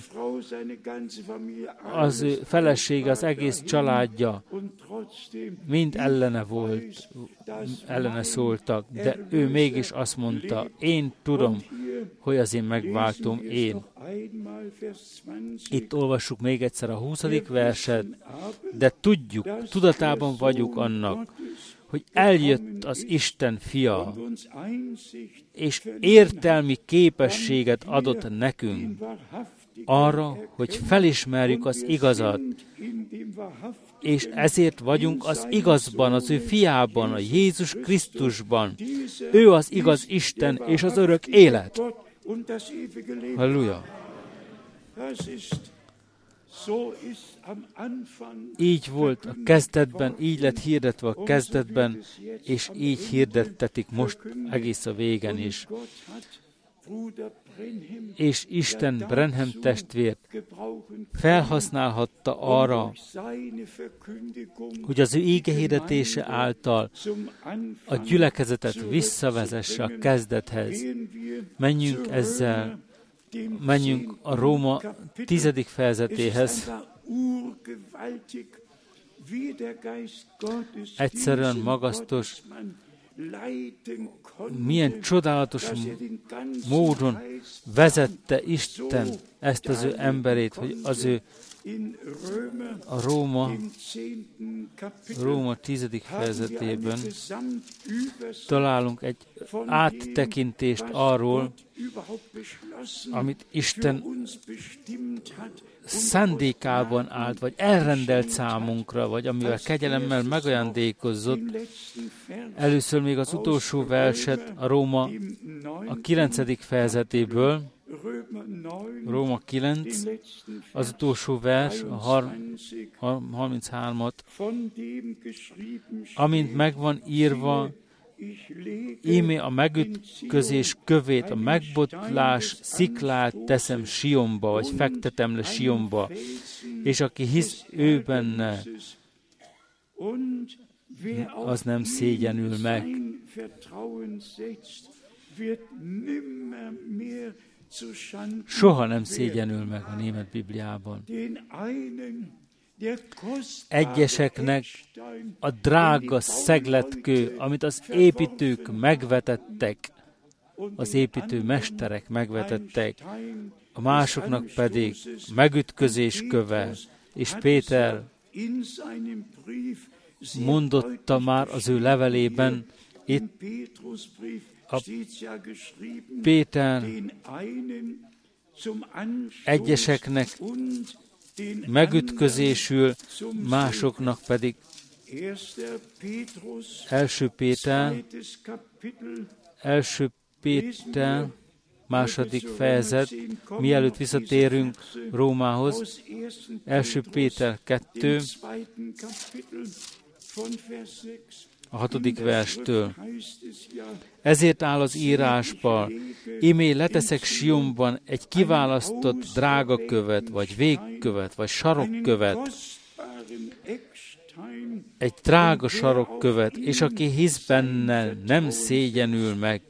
az ő felesége, az egész családja mind ellene volt, ellene szóltak, de ő mégis azt mondta, én tudom, hogy az én megváltom én. Itt olvassuk még egyszer a 20. verset, de tudjuk, tudatában vagyunk annak, hogy eljött az Isten fia, és értelmi képességet adott nekünk arra, hogy felismerjük az igazat, és ezért vagyunk az igazban, az ő fiában, a Jézus Krisztusban. Ő az igaz Isten és az örök élet. Halleluja! Így volt a kezdetben, így lett hirdetve a kezdetben, és így hirdettetik most egész a végen is. és Isten Branham testvért felhasználhatta arra, hogy az ő igehirdetése által a gyülekezetet visszavezesse a kezdethez. Menjünk a Róma 10. fejezetéhez. Egyszerűen magasztos, milyen csodálatos módon vezette Isten ezt az ő emberét, hogy az ő a Róma 10. fejezetében találunk egy áttekintést arról, amit Isten szándékában állt, vagy elrendelt számunkra, vagy amivel kegyelemmel megajándékozott. Először még az utolsó verset a Róma a 9. fejezetéből, Róma 9, az utolsó vers, a 33-at, amint megvan írva, íme a megütközés kövét, a megbotlás sziklát teszem Sionba, vagy fektetem le Sionba, és aki hisz ő benne, az nem szégyenül meg. Soha nem szégyenül meg a német Bibliában. Egyeseknek a drága szegletkő, amit az építők megvetettek, az építő mesterek megvetettek, a másoknak pedig megütközés köve, és Péter mondotta már az ő levelében, itt a Péter egyeseknek megütközésül, másoknak pedig első Péter, második fejezet, mielőtt visszatérünk Rómához, első Péter 2, a 6. verstől. Ezért áll az írásban, imé leteszek Sionban egy kiválasztott drágakövet, vagy végkövet, vagy sarokkövet, egy drága sarokkövet, és aki hisz benne, nem szégyenül meg.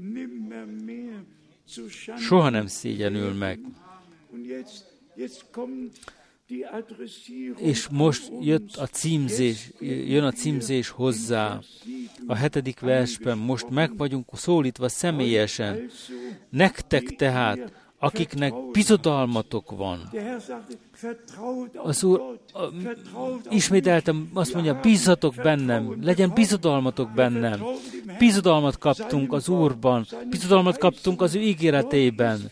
Soha nem szégyenül meg. És most jön a címzés hozzá. A 7. versben most meg vagyunk szólítva személyesen. Nektek tehát, akiknek bizodalmatok van. Az Úr ismételtem, azt mondja, bízzatok bennem, legyen bizodalmatok bennem. Bizodalmat kaptunk az Úrban, bizodalmat kaptunk az ő ígéretében.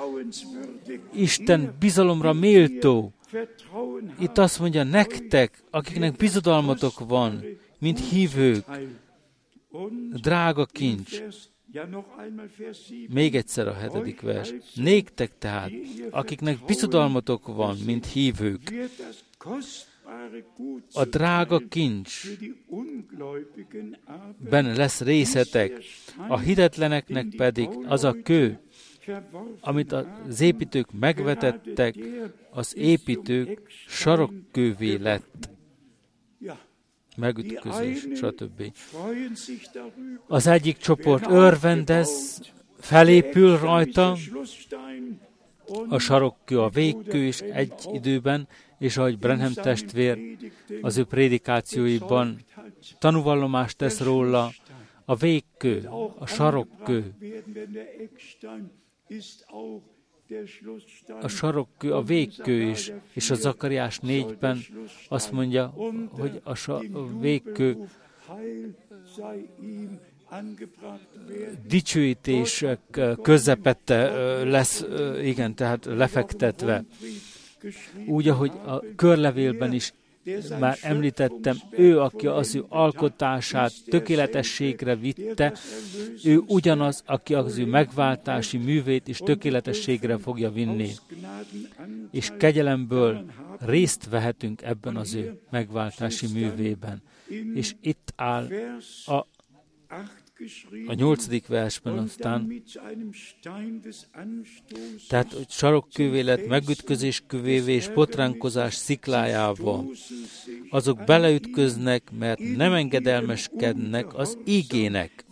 Isten bizalomra méltó. Itt azt mondja, nektek, akiknek bizodalmatok van, mint hívők, drága kincs. Még egyszer a 7. vers. Néktek tehát, akiknek bizodalmatok van, mint hívők, a drága kincs benne lesz részetek, a hitetleneknek pedig az a kő, amit az építők megvetettek, az építők sarokkővé lett. Megütközés, stb. Az egyik csoport örvendez, felépül rajta, a sarokkő, a végkő is egy időben, és ahogy Branham testvér az ő prédikációiban tanúvallomást tesz róla, a végkő, a sarokkő, a sarokkő, a végkő is, és a Zakariás 4-ben azt mondja, hogy a végkő dicsőítések közepette lesz, igen, tehát lefektetve. Úgy, ahogy a körlevélben is már említettem, ő, aki az ő alkotását tökéletességre vitte, ő ugyanaz, aki az ő megváltási művét is tökéletességre fogja vinni. És kegyelemből részt vehetünk ebben az ő megváltási művében. És itt áll a a 8. versben aztán, tehát hogy sarokkővé lett megütközéskövévé és botránkozás sziklájába. Azok beleütköznek, mert nem engedelmeskednek az ígének.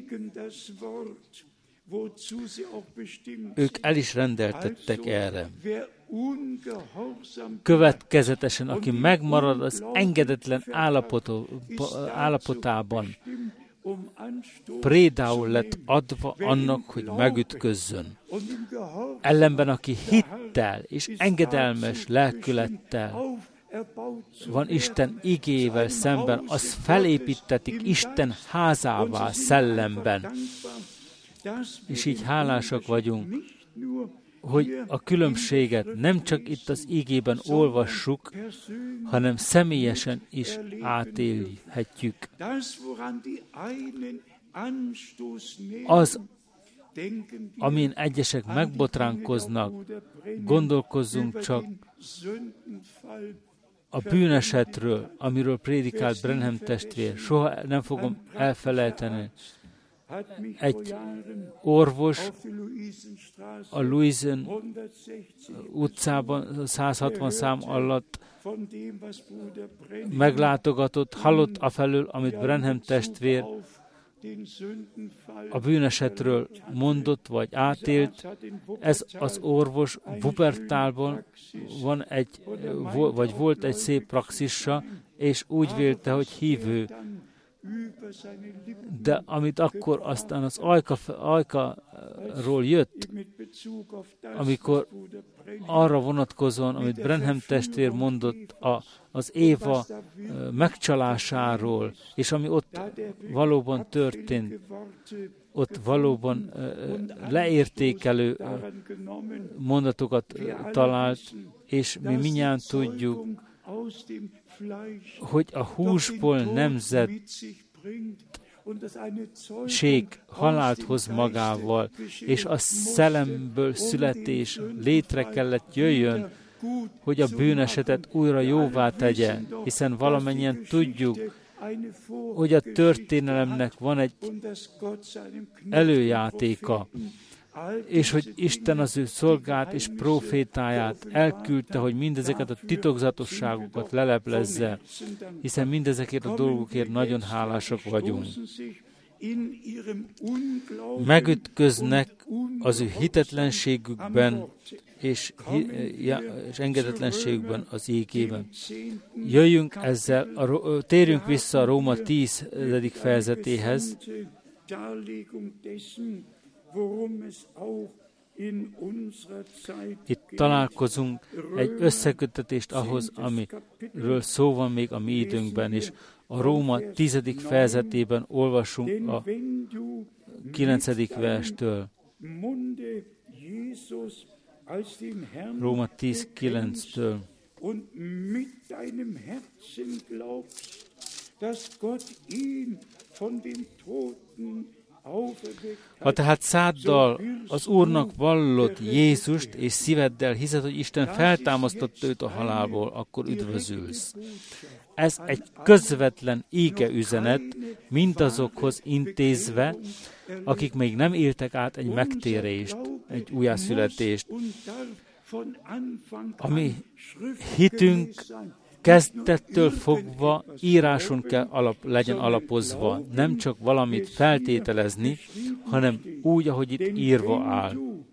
Ők el is rendeltettek erre. Következetesen, aki megmarad az engedetlen állapotában, prédául lett adva annak, hogy megütközzön. Ellenben, aki hittel és engedelmes lelkülettel van Isten igével szemben, az felépítetik Isten házává szellemben. És így hálásak vagyunk, hogy a különbséget nem csak itt az igében olvassuk, hanem személyesen is átélhetjük. Az, amin egyesek megbotránkoznak, gondolkozzunk csak a bűnesetről, amiről prédikált Branham testvér. Soha nem fogom elfelejteni. Egy orvos a Louisen utcában 160 szám alatt meglátogatott, hallott afelől, amit Branham testvér a bűnesetről mondott, vagy átélt. Ez az orvos Wuppertalban volt egy szép praxissa, és úgy vélte, hogy hívő. De amit akkor aztán az ajkaról jött, amikor arra vonatkozóan, amit Branham testvér mondott az Éva megcsalásáról, és ami ott valóban történt, ott valóban leértékelő mondatokat talált, és mi mindjárt tudjuk, hogy a húsból nemzetség halált hoz magával, és a szellemből születés létre kellett jöjjön, hogy a bűnesetet újra jóvá tegye, hiszen valamennyien tudjuk, hogy a történelemnek van egy előjátéka, és hogy Isten az ő szolgát és prófétáját elküldte, hogy mindezeket a titokzatosságokat leleplezze, hiszen mindezekért a dolgokért nagyon hálásak vagyunk. Megütköznek az ő hitetlenségükben és engedetlenségükben az ígében. Térjünk vissza a Róma 10. fejezetéhez. Itt találkozunk egy összeköttetést ahhoz, amiről szó van még a mi időnkben is. A Róma 10. fejezetében olvasunk a 9. verstől. Róma 10:9-től. Ha tehát száddal az Úrnak vallott Jézust, és szíveddel hiszed, hogy Isten feltámasztotta őt a halálból, akkor üdvözülsz. Ez egy közvetlen íge üzenet mindazokhoz intézve, akik még nem éltek át egy megtérést, egy újjászületést. A mi hitünk kezdettől fogva íráson kell legyen alapozva, nem csak valamit feltételezni, hanem úgy, ahogy itt írva áll.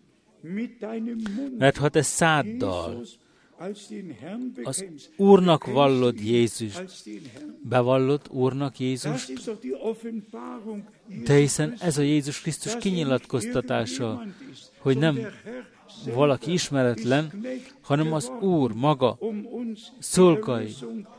Mert ha te száddal az Úrnak vallod Jézust, bevallod Úrnak Jézust, de hiszen ez a Jézus Krisztus kinyilatkoztatása, hogy nem valaki ismeretlen, hanem az Úr maga szolgai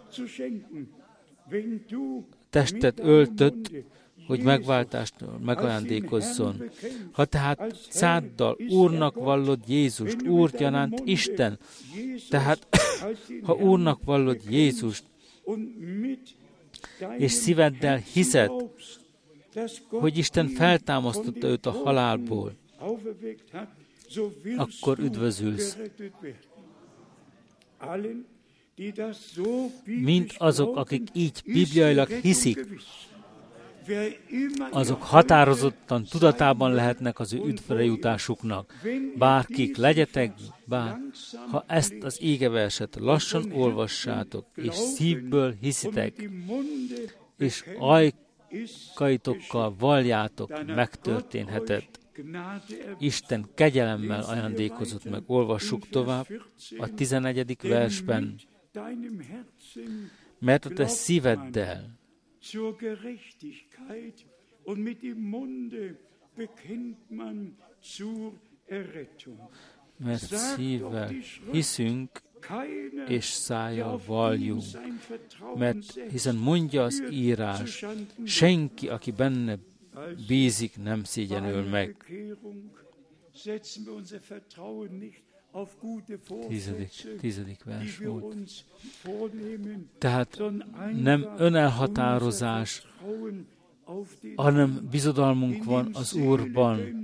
testet öltött, hogy megváltást megajándékozzon. Ha tehát száddal Úrnak vallod Jézust, Úr gyanánt Isten, tehát ha Úrnak vallod Jézust, és szíveddel hiszed, hogy Isten feltámasztotta őt a halálból, akkor üdvözülsz. Mint azok, akik így bibliailag hiszik, azok határozottan tudatában lehetnek az ő üdvre jutásuknak. Bárkik legyetek, ha ezt az égeverset lassan olvassátok, és szívből hiszitek, és ajkaitokkal valljátok, megtörténhetett. Isten kegyelemmel ajándékozott meg. Olvassuk tovább a 11. versben. Mert a te szíveddel mert szívvel hiszünk, és szájjal valljuk. Mert hiszen mondja az írás, senki, aki benne bízik, nem szégyenül meg. 10. vers volt. Tehát nem önelhatározás, hanem bizodalmunk van az Úrban.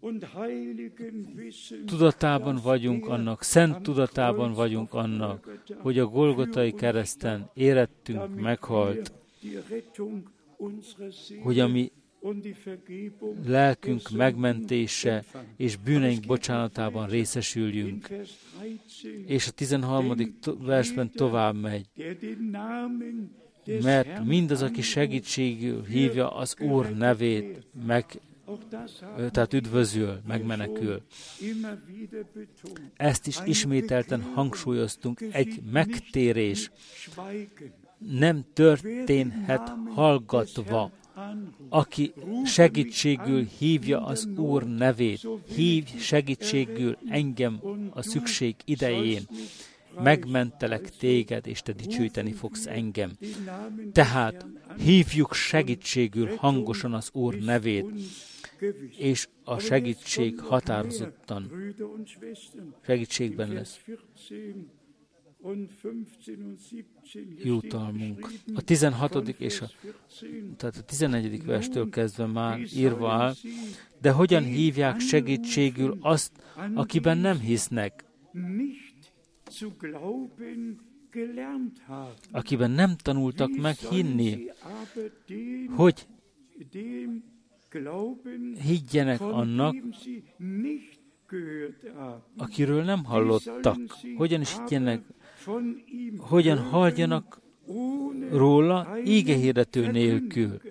Tudatában vagyunk annak, szent tudatában vagyunk annak, hogy a Golgotai kereszten érettünk meghalt, hogy a mi lelkünk megmentése és bűneink bocsánatában részesüljünk. És a 13. versben tovább megy. Mert mindaz, aki segítségül hívja az Úr nevét, tehát üdvözöl, megmenekül. Ezt is ismételten hangsúlyoztunk, egy megtérés nem történhet hallgatva. Aki segítségül hívja az Úr nevét, hívj segítségül engem a szükség idején, megmentelek téged, és te dicsőíteni fogsz engem. Tehát hívjuk segítségül hangosan az Úr nevét, és a segítség határozottan segítségben lesz jutalmunk. A 16. és tehát a 14. verstől kezdve már írva áll, de hogyan hívják segítségül azt, akiben nem hisznek? Akiben nem tanultak meg hinni, hogy higgyenek annak, akiről nem hallottak. Hogyan is higgyenek, hogyan halljanak róla ígehirdető nélkül.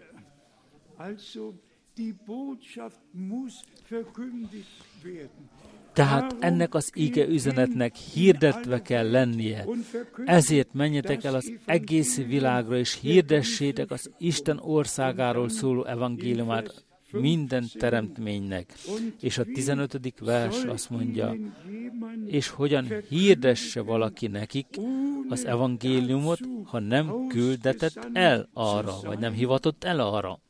Tehát ennek az ige üzenetnek hirdetve kell lennie. Ezért menjetek el az egész világra, és hirdessétek az Isten országáról szóló evangéliumát minden teremtménynek. És a 15. vers azt mondja, és hogyan hirdesse valaki nekik az evangéliumot, ha nem küldetett el arra, vagy nem hivatott el arra.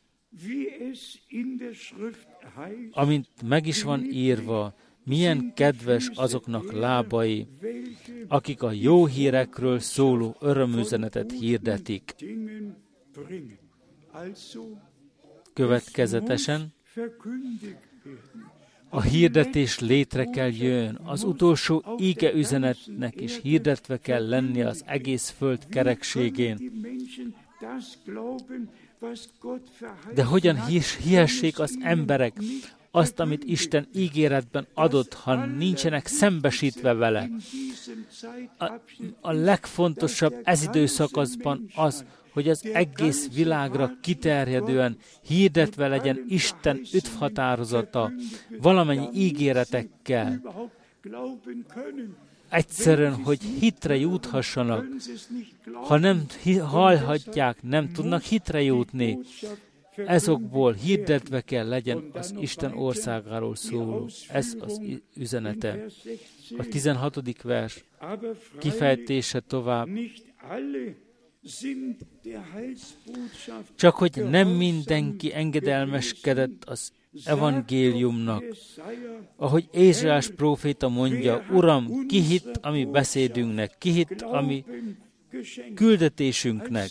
Amint meg is van írva, milyen kedves azoknak lábai, akik a jó hírekről szóló örömüzenetet hirdetik. Következetesen a hirdetés létre kell jön, az utolsó ige üzenetnek is hirdetve kell lennie az egész föld kerekségén. De hogyan hihessék az emberek azt, amit Isten ígéretben adott, ha nincsenek szembesítve vele? A legfontosabb ez időszakaszban az, hogy az egész világra kiterjedően hirdetve legyen Isten üdvhatározata valamennyi ígéretekkel. Egyszerűen, hogy hitre juthassanak. Ha nem hallhatják, nem tudnak hitre jutni. Ezokból hirdetve kell legyen az Isten országáról szóló. Ez az üzenete. A 16. vers kifejtése tovább. Csak hogy nem mindenki engedelmeskedett az evangéliumnak. Ahogy Ézsaiás próféta mondja, Uram, ki hitt a mi beszédünknek, ki hitt a mi küldetésünknek.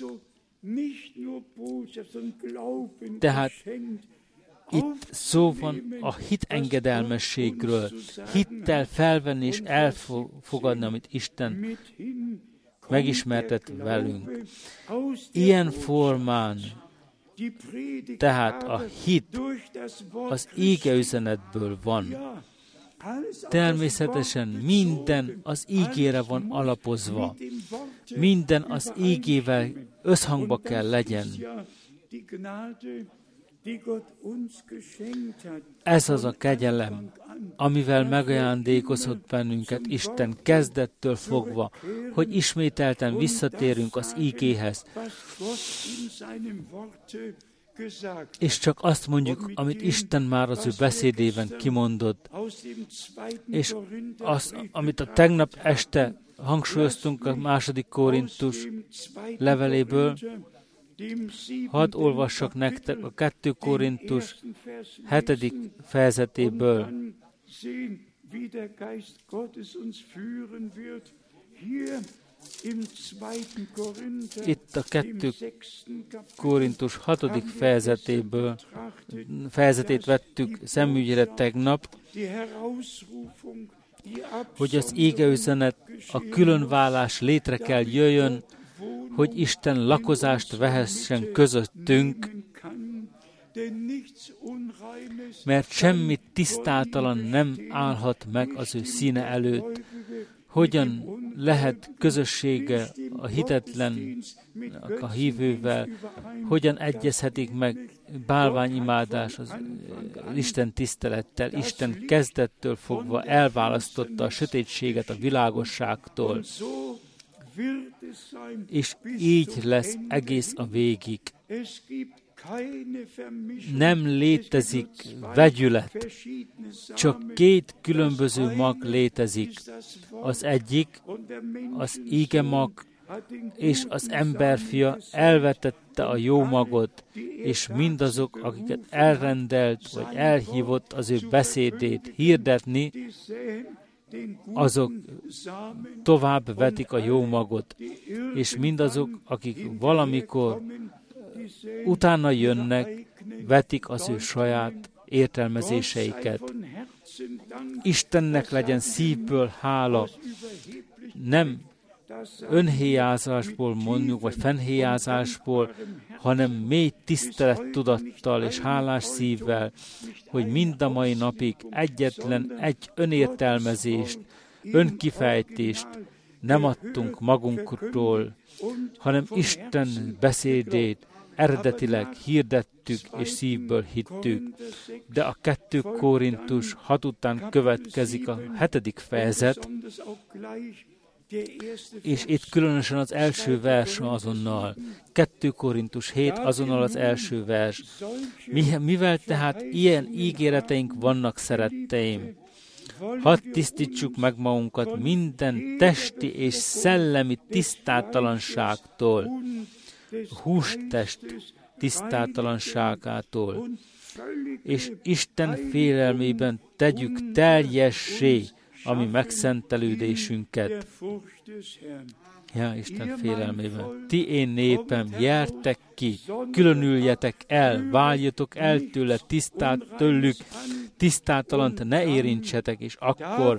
Tehát itt szó van a hit engedelmességről, hittel felvenni és elfogadni, amit Isten megismertet velünk. Ilyen formán Tehát a hit az íge üzenetből van. Természetesen minden az ígére van alapozva. Minden az ígével összhangba kell legyen. Ez az a kegyelem, amivel megajándékozott bennünket Isten kezdettől fogva, hogy ismételten visszatérünk az ígéhez, és csak azt mondjuk, amit Isten már az ő beszédében kimondott, és az, amit a tegnap este hangsúlyoztunk a 2. Korintus leveléből, hadd olvassak nektek a 2. Korintus 7. fejezetéből. Itt a 2. Korintus 6. fejezetét vettük szemügyre tegnap, hogy az ígeüzenet, a különválás létre kell jöjjön, hogy Isten lakozást vehessen közöttünk, mert semmi tisztátalan nem állhat meg az ő színe előtt. Hogyan lehet közössége a hitetlen, a hívővel, hogyan egyezhetik meg bálványimádás az Isten tisztelettel. Isten kezdettől fogva elválasztotta a sötétséget a világosságtól, és így lesz egész a végig. Nem létezik vegyület, csak 2 különböző mag létezik. Az egyik, az íge mag, és az emberfia elvetette a jó magot, és mindazok, akiket elrendelt, vagy elhívott az ő beszédét hirdetni, azok tovább vetik a jó magot, és mindazok, akik valamikor utána jönnek, vetik az ő saját értelmezéseiket. Istennek legyen szívből hála, nem önhéjázásból mondjuk, vagy fennhéjázásból, hanem mély tisztelettudattal és hálás szívvel, hogy mind a mai napig egyetlen egy önértelmezést, önkifejtést nem adtunk magunkról, hanem Isten beszédét eredetileg hirdettük és szívből hittük. De a 2. Korintus 6 után következik a 7. fejezet, és itt különösen az első vers azonnal. 2. Korintus 7 azonnal az első vers. Mivel tehát ilyen ígéreteink vannak, szeretteim, hadd tisztítsuk meg magunkat minden testi és szellemi tisztátalanságtól, hústest tisztátalanságától, és Isten félelmében tegyük teljessé a mi megszentelődésünket. Ja, Isten félelmében. Ti én népem, jártek ki, különüljetek el, váljatok el tőle, tőlük, tisztátalant ne érintsetek, és akkor,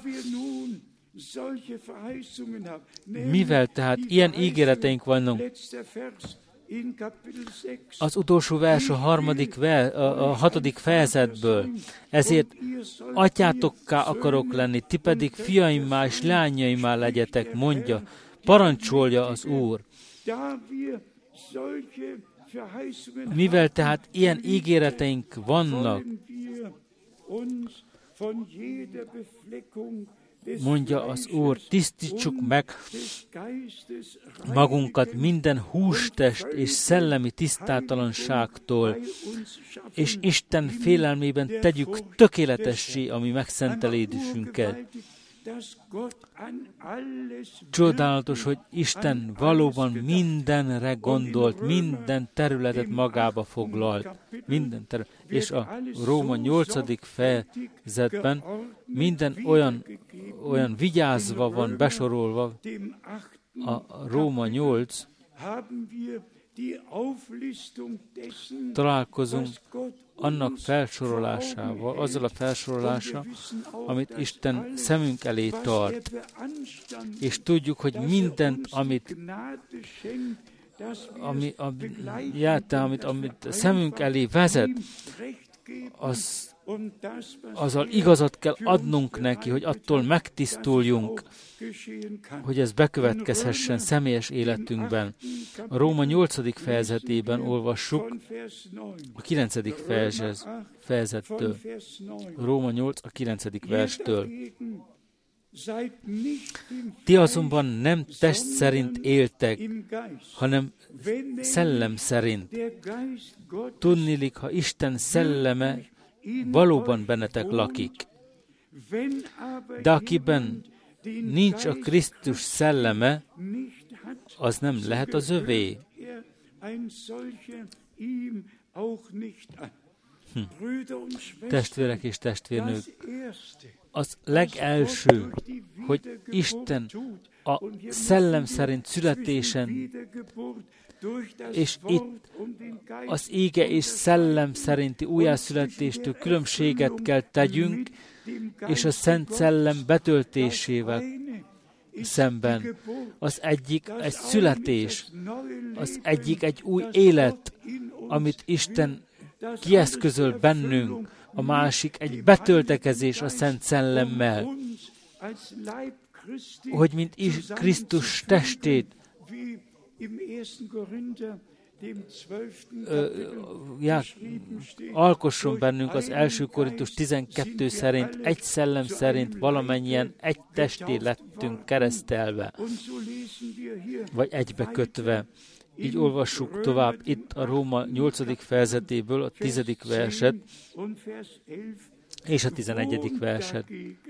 mivel tehát ilyen ígéreteink vannak, az utolsó vers a 6. fejezetből. Ezért atyátokká akarok lenni, ti pedig fiaimmá és lányaimmá legyetek, mondja, parancsolja az Úr. Mivel tehát ilyen ígéreteink vannak, mondja az Úr, tisztítsuk meg magunkat minden hústest és szellemi tisztátalanságtól, és Isten félelmében tegyük tökéletessé a mi megszentelődésünket. Csodálatos, hogy Isten valóban mindenre gondolt, minden területet magába foglalt. És a Róma 8. fejezetben minden olyan vigyázva van besorolva, a Róma 8, találkozunk annak felsorolásával, azzal a felsorolással, amit Isten szemünk elé tart. És tudjuk, hogy mindent, amit amit szemünk elé vezet, azzal igazat kell adnunk neki, hogy attól megtisztuljunk, hogy ez bekövetkezhessen személyes életünkben. A Róma 8. fejezetében olvassuk a 9. fejezettől. Róma 8. a 9. verstől. Ti azonban nem test szerint éltek, hanem szellem szerint. Tudniillik, ha Isten szelleme valóban bennetek lakik. De akiben nincs a Krisztus szelleme, az nem lehet az övé. Testvérek és testvérnők, az legelső, hogy Isten a szellem szerint születésen, és itt az ége és szellem szerinti újjászületéstől különbséget kell tegyünk, és a Szent Szellem betöltésével szemben. Az egyik egy születés, az egyik egy új élet, amit Isten kieszközöl bennünk, a másik egy betöltekezés a Szent Szellemmel, hogy mint Krisztus testét alkosson bennünk az 1. Korintus 12 szerint, egy szellem szerint valamennyien egy testé lettünk keresztelve, vagy egybekötve. Így olvassuk tovább itt a Róma 8. fejezetéből a 10. verset és a 11. verset.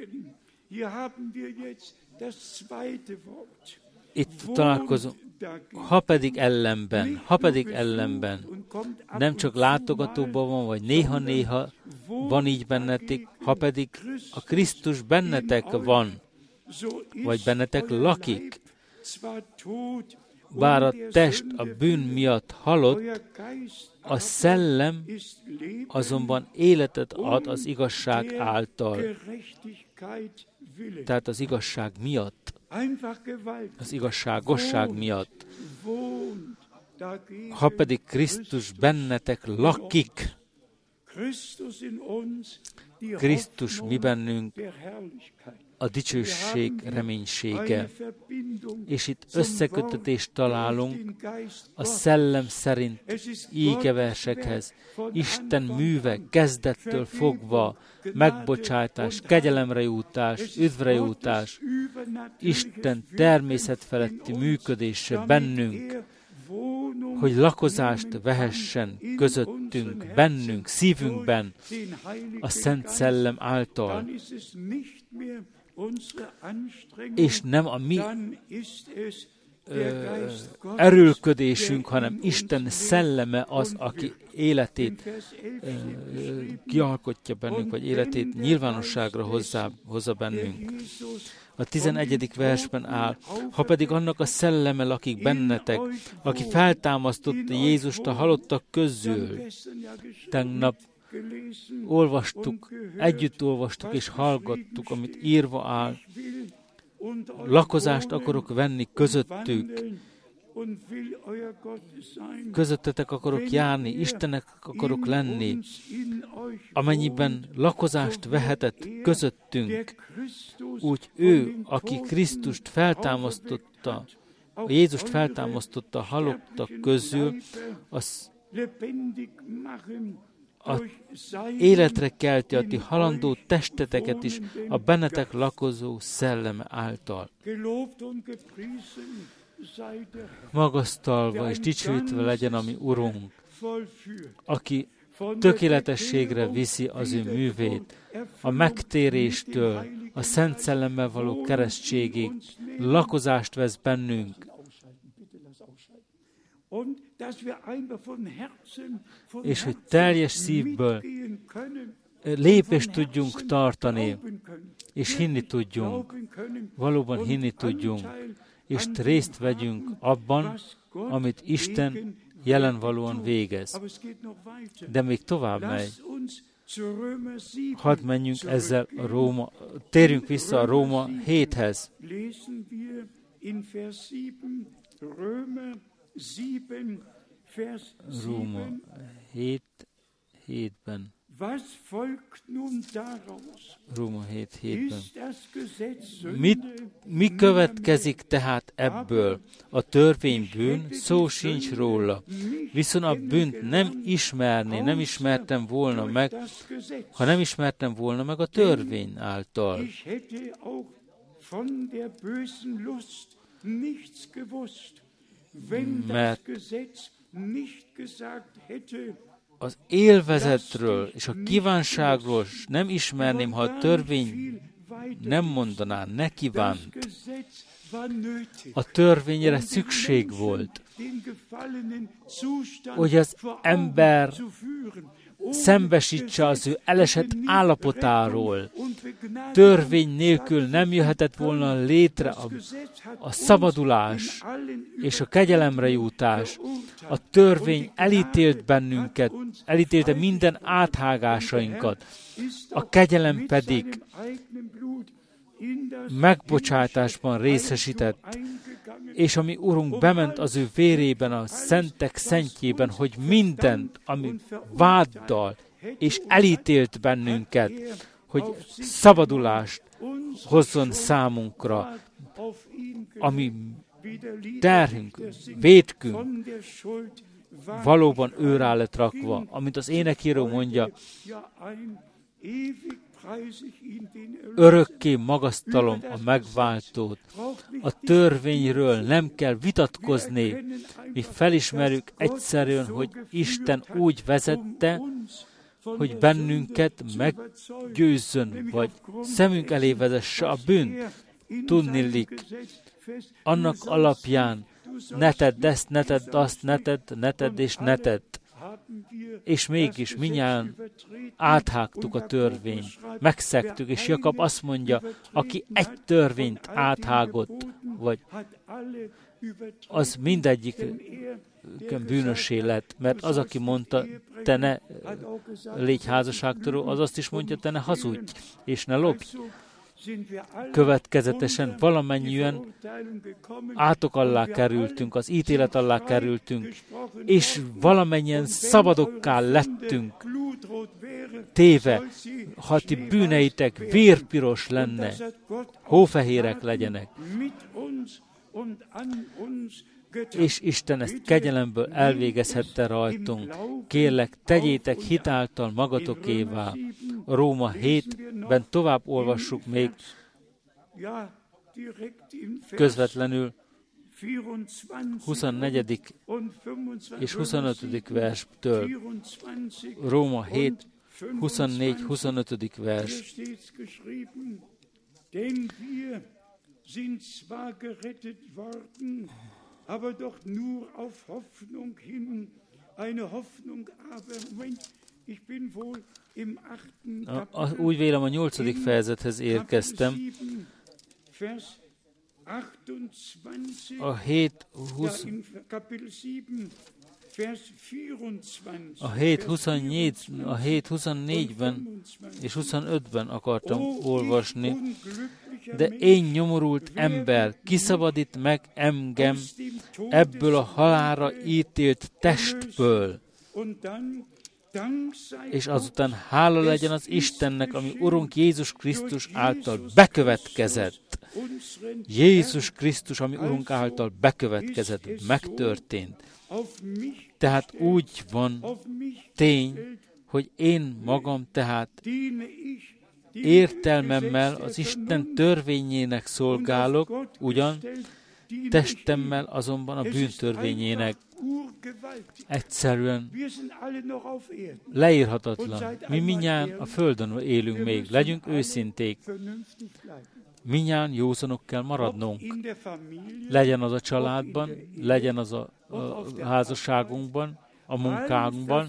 Itt találkozunk. Ha pedig ellenben, nem csak látogatóban van, vagy néha-néha van így bennetek, ha pedig a Krisztus bennetek van, vagy bennetek lakik, bár a test a bűn miatt halott, a szellem azonban életet ad az igazság által. Tehát az igazság miatt. Az igazságosság miatt. Ha pedig Krisztus bennetek lakik, Krisztus mi bennünk a dicsőség reménysége. És itt összeköttetést találunk a szellem szerint ígeversekhez. Isten műve kezdettől fogva, megbocsátás, kegyelemre jutás, üdvre jutás, Isten természetfeletti működése bennünk, hogy lakozást vehessen közöttünk, bennünk, szívünkben, a Szent Szellem által. És nem a mi erőlködésünk, hanem Isten szelleme az, aki életét kialkotja bennünk, vagy életét nyilvánosságra hozza bennünk. A 11. versben áll, ha pedig annak a szelleme lakik bennetek, aki feltámasztotta Jézust a halottak közül. Tegnap együtt olvastuk és hallgattuk, amit írva áll. Lakozást akarok venni közöttük. Közöttetek akarok járni, Istennek akarok lenni. Amennyiben lakozást vehetett közöttünk, úgy ő, aki Krisztust feltámasztotta, Jézust feltámasztotta a halottak közül, az a életre kelti a ti halandó testeteket is a bennetek lakozó szelleme által. Magasztalva és dicsőítve legyen a mi Urunk, aki tökéletességre viszi az ő művét, a megtéréstől a Szent Szellemmel való keresztségig lakozást vesz bennünk, és hogy teljes szívből lépést tudjunk tartani, és hinni tudjunk, valóban hinni tudjunk, és részt vegyünk abban, amit Isten jelenvalóan végez. De még tovább megy. Hadd menjünk ezzel térjünk vissza a Róma 7-hez. Róma 7:7-ben. Róma 7:7-ben. Mi következik tehát ebből? A törvény bűn, szó sincs róla. Viszont a bűnt nem ismertem volna meg, ha nem ismertem volna meg a törvény által. Mert az élvezetről és a kívánságról nem ismerném, ha a törvény nem mondaná, ne kívánt. A törvényre szükség volt, hogy az ember szembesítse az ő elesett állapotáról. Törvény nélkül nem jöhetett volna létre a szabadulás és a kegyelemre jutás. A törvény elítélt bennünket, elítélte minden áthágásainkat. A kegyelem pedig megbocsátásban részesített, és a mi Urunk bement az ő vérében, a szentek szentjében, hogy mindent, ami váddal és elítélt bennünket, hogy szabadulást hozzon számunkra, ami terhünk, vétkünk valóban őrá lett rakva, amint az énekíró mondja, örökké magasztalom a megváltót. A törvényről nem kell vitatkozni. Mi felismerjük egyszerűen, hogy Isten úgy vezette, hogy bennünket meggyőzzön, vagy szemünk elé vezesse a bűnt. Tudniillik, annak alapján ne tedd ezt, ne tedd azt, ne tedd és ne tedd. És mégis mindjárt áthágtuk a törvényt, megszegtük, és Jakab azt mondja, aki egy törvényt áthágott, vagy az mindegyik bűnössé lett, mert az, aki mondta, te ne légy házasságtörő, az azt is mondja, te ne hazudj, és ne lopj. Következetesen valamennyien átok alá kerültünk, az ítélet alá kerültünk, és valamennyien szabadokká lettünk téve, ha ti bűneitek vérpiros lenne, hófehérek legyenek. És Isten ezt kegyelemből elvégezhette rajtunk. Kérlek, tegyétek hitáltal magatokévá. Róma 7-ben tovább olvassuk még közvetlenül 24. és 25. verstől. Róma 7, 24-25. vers. Aber doch nur auf Hoffnung hin, eine Hoffnung aber, Moment, ich bin wohl im 8. Kapitel. Úgy vélem, a 8. fejezethez érkeztem. A 7:24-ben és 25-ben akartam olvasni, de én nyomorult ember, kiszabadít meg engem ebből a halálra ítélt testből. És azután hála legyen az Istennek, ami Urunk Jézus Krisztus által bekövetkezett. Jézus Krisztus, ami Urunk által bekövetkezett, megtörtént. Tehát úgy van tény, hogy én magam tehát értelmemmel az Isten törvényének szolgálok, ugyan testemmel azonban a bűntörvényének. Egyszerűen leírhatatlan. Mi mindjárt a földön élünk még, legyünk őszinték. Mindjárt józanok kell maradnunk. Legyen az a családban, legyen az a házasságunkban, a munkánkban.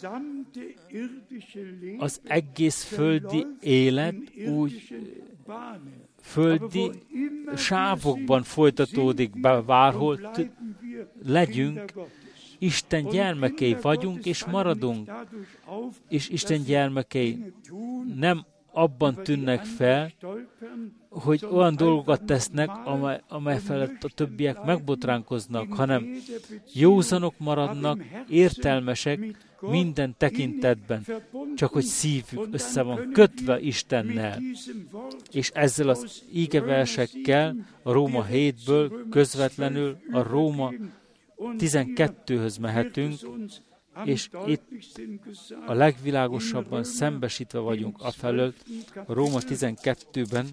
Az egész földi élet úgy földi sávokban folytatódik be, bárhol legyünk, Isten gyermekei vagyunk és maradunk, és Isten gyermekei nem abban tűnnek fel, hogy olyan dolgokat tesznek, amely felett a többiek megbotránkoznak, hanem józanok maradnak, értelmesek minden tekintetben, csak hogy szívük össze van kötve Istennel. És ezzel az ígeversekkel a Róma 7-ből közvetlenül a Róma 12-höz mehetünk, és itt a legvilágosabban szembesítve vagyunk afelől, a Róma 12-ben,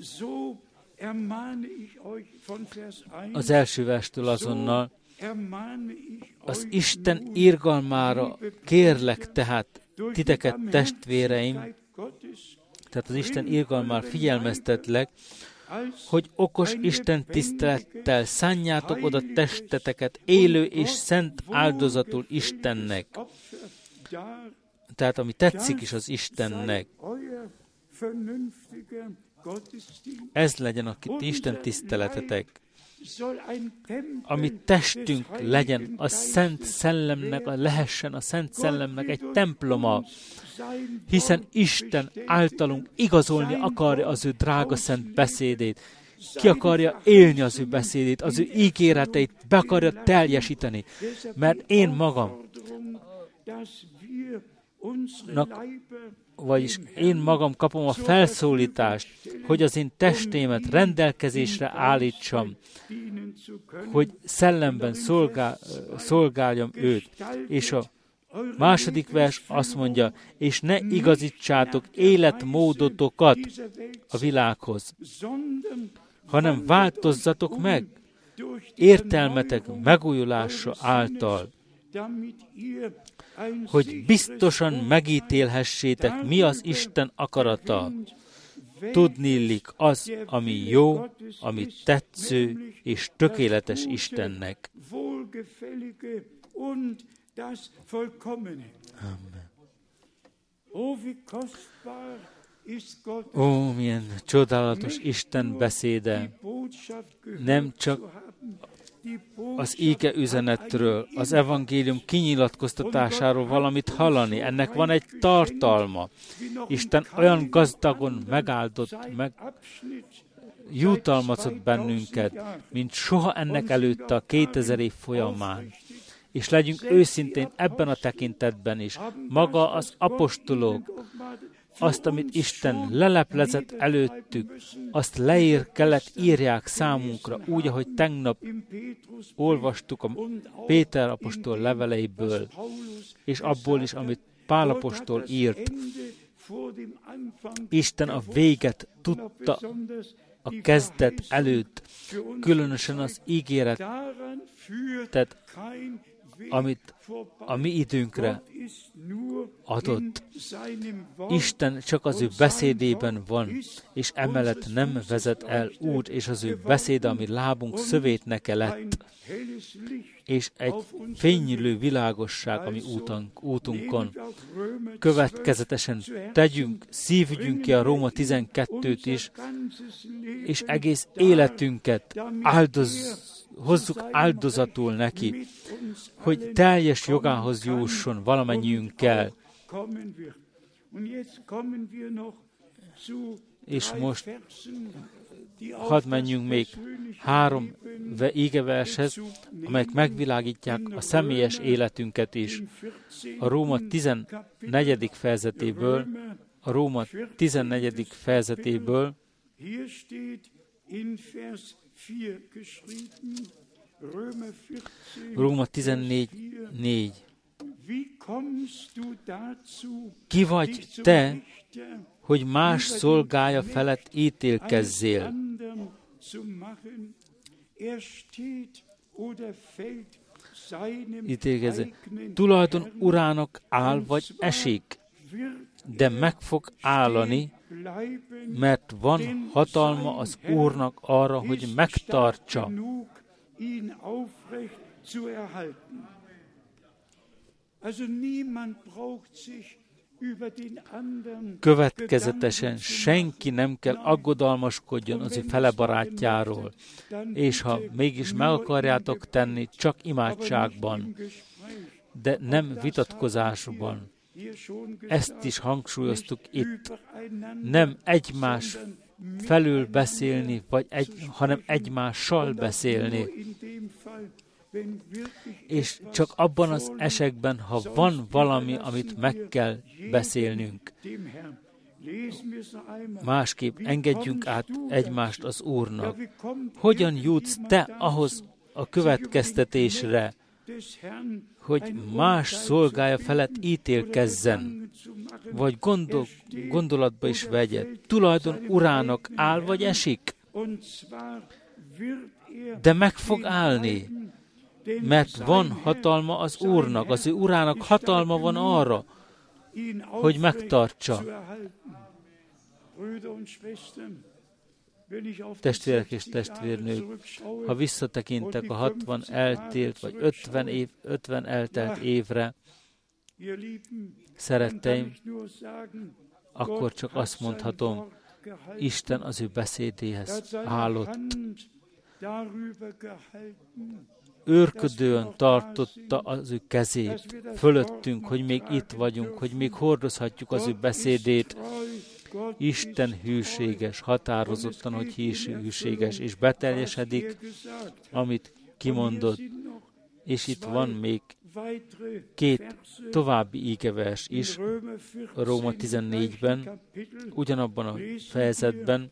az első verstől azonnal, az Isten irgalmára kérlek tehát titeket, testvéreim, tehát az Isten irgalmára figyelmeztetlek, hogy okos Isten tisztelettel szánjátok oda testeteket élő és szent áldozatul Istennek. Tehát ami tetszik is az Istennek. Ez legyen a Isten tiszteletetek. Ami testünk legyen a Szent Szellemnek, lehessen a Szent Szellemnek egy temploma, hiszen Isten általunk igazolni akarja az ő drága szent beszédét. Ki akarja élni az ő beszédét, az ő ígéreteit be akarja teljesíteni. Mert én magam, vagyis én magam kapom a felszólítást, hogy az én testémet rendelkezésre állítsam, hogy szellemben szolgáljam őt. És a második vers azt mondja, és ne igazítsátok életmódotokat a világhoz, hanem változzatok meg értelmetek megújulása által, hogy biztosan megítélhessétek, mi az Isten akarata. Tudniillik az, ami jó, ami tetsző és tökéletes Istennek. Amen. Ó, milyen csodálatos Isten beszéde! Nem csak az ége üzenetről, az evangélium kinyilatkoztatásáról valamit hallani. Ennek van egy tartalma. Isten olyan gazdagon megáldott, jutalmazott bennünket, mint soha ennek előtte a 2000 év folyamán. És legyünk őszintén ebben a tekintetben is. Maga az apostolok, azt, amit Isten leleplezett előttük, azt kellett írják számunkra, úgy, ahogy tegnap olvastuk a Péter apostol leveleiből, és abból is, amit Pál apostol írt. Isten a véget tudta a kezdet előtt, különösen az ígéretet, amit a mi időnkre adott. Isten csak az ő beszédében van, és emellett nem vezet el út, és az ő beszéde, ami lábunk szövétneke lett, és egy fénylő világosság, ami útunkon. Következetesen szívügyünk ki a Róma 12-t is, és egész életünket hozzuk áldozatul neki, hogy teljes jogához jusson valamennyiünkkel. És most hadd menjünk még 3 ígevershez, amelyek megvilágítják a személyes életünket is. A Róma 14. fejezetéből, Róma 14:4. Ki vagy te, hogy más szolgája felett ítélkezzél? Tulajdon urának áll vagy esik, de meg fog állani, mert van hatalma az Úrnak arra, hogy megtartsa. Következetesen senki nem kell aggodalmaskodjon az ő fele barátjáról, és ha mégis meg akarjátok tenni, csak imádságban, de nem vitatkozásban. Ezt is hangsúlyoztuk itt. Nem egymás felül beszélni, hanem egymással beszélni. És csak abban az esetben, ha van valami, amit meg kell beszélnünk. Másképp engedjünk át egymást az Úrnak. Hogyan jutsz te ahhoz a következtetésre, hogy más szolgája felett ítélkezzen, vagy gondolatba is vegye, tulajdon urának áll vagy esik, de meg fog állni, mert van hatalma az Úrnak, az ő urának hatalma van arra, hogy megtartsa. Testvérek és testvérnők, ha visszatekintek a 60 eltelt, vagy 50 eltelt évre, szeretteim, akkor csak azt mondhatom, Isten az ő beszédéhez állott. Őrködően tartotta az ő kezét fölöttünk, hogy még itt vagyunk, hogy még hordozhatjuk az ő beszédét. Isten hűséges, határozottan, hogy hűséges, és beteljesedik, amit kimondott. És itt van még 2 további ígevers is, Róma 14-ben, ugyanabban a fejezetben.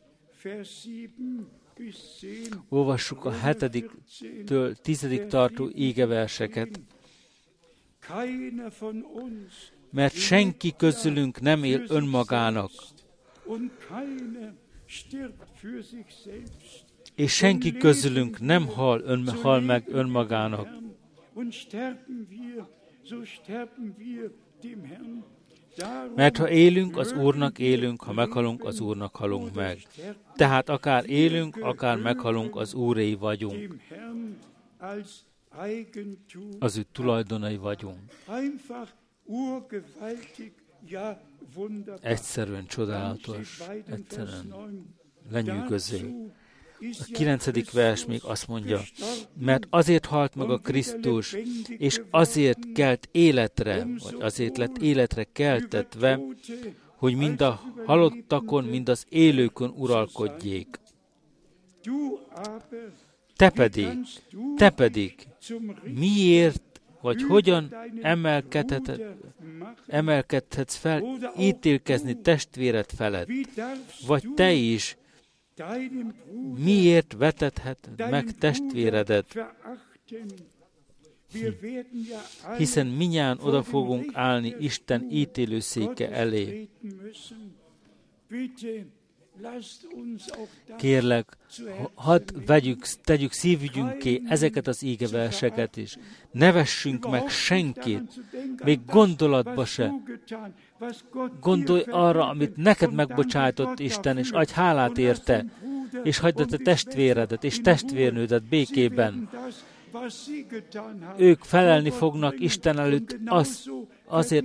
Olvassuk a 7-től 10-ig tartó ígeverseket. Mert senki közülünk nem él önmagának, és senki közülünk nem hal meg önmagának. Mert ha élünk, az Úrnak élünk, ha meghalunk, az Úrnak halunk meg. Tehát akár élünk, akár meghalunk, az Úré vagyunk. Az ő tulajdonai vagyunk. Egyszerűen csodálatos, egyszerűen lenyűgöző. A 9. vers még azt mondja, mert azért halt meg a Krisztus, és azért kelt életre, vagy azért lett életre keltetve, hogy mind a halottakon, mind az élőkön uralkodjék. Te pedig, miért, vagy hogyan emelkedhetsz fel ítélkezni testvéred felett, vagy te is, miért vetethet meg testvéredet? Hiszen mindnyájan oda fogunk állni Isten ítélőszéke elé. Kérlek, tegyük szívügyünké ezeket az ígeverseket is. Ne vessünk meg senkit, még gondolatba se. Gondolj arra, amit neked megbocsájtott Isten, és adj hálát érte, és hagyd a te testvéredet és testvérnődet békében. Ők felelni fognak Isten előtt azért,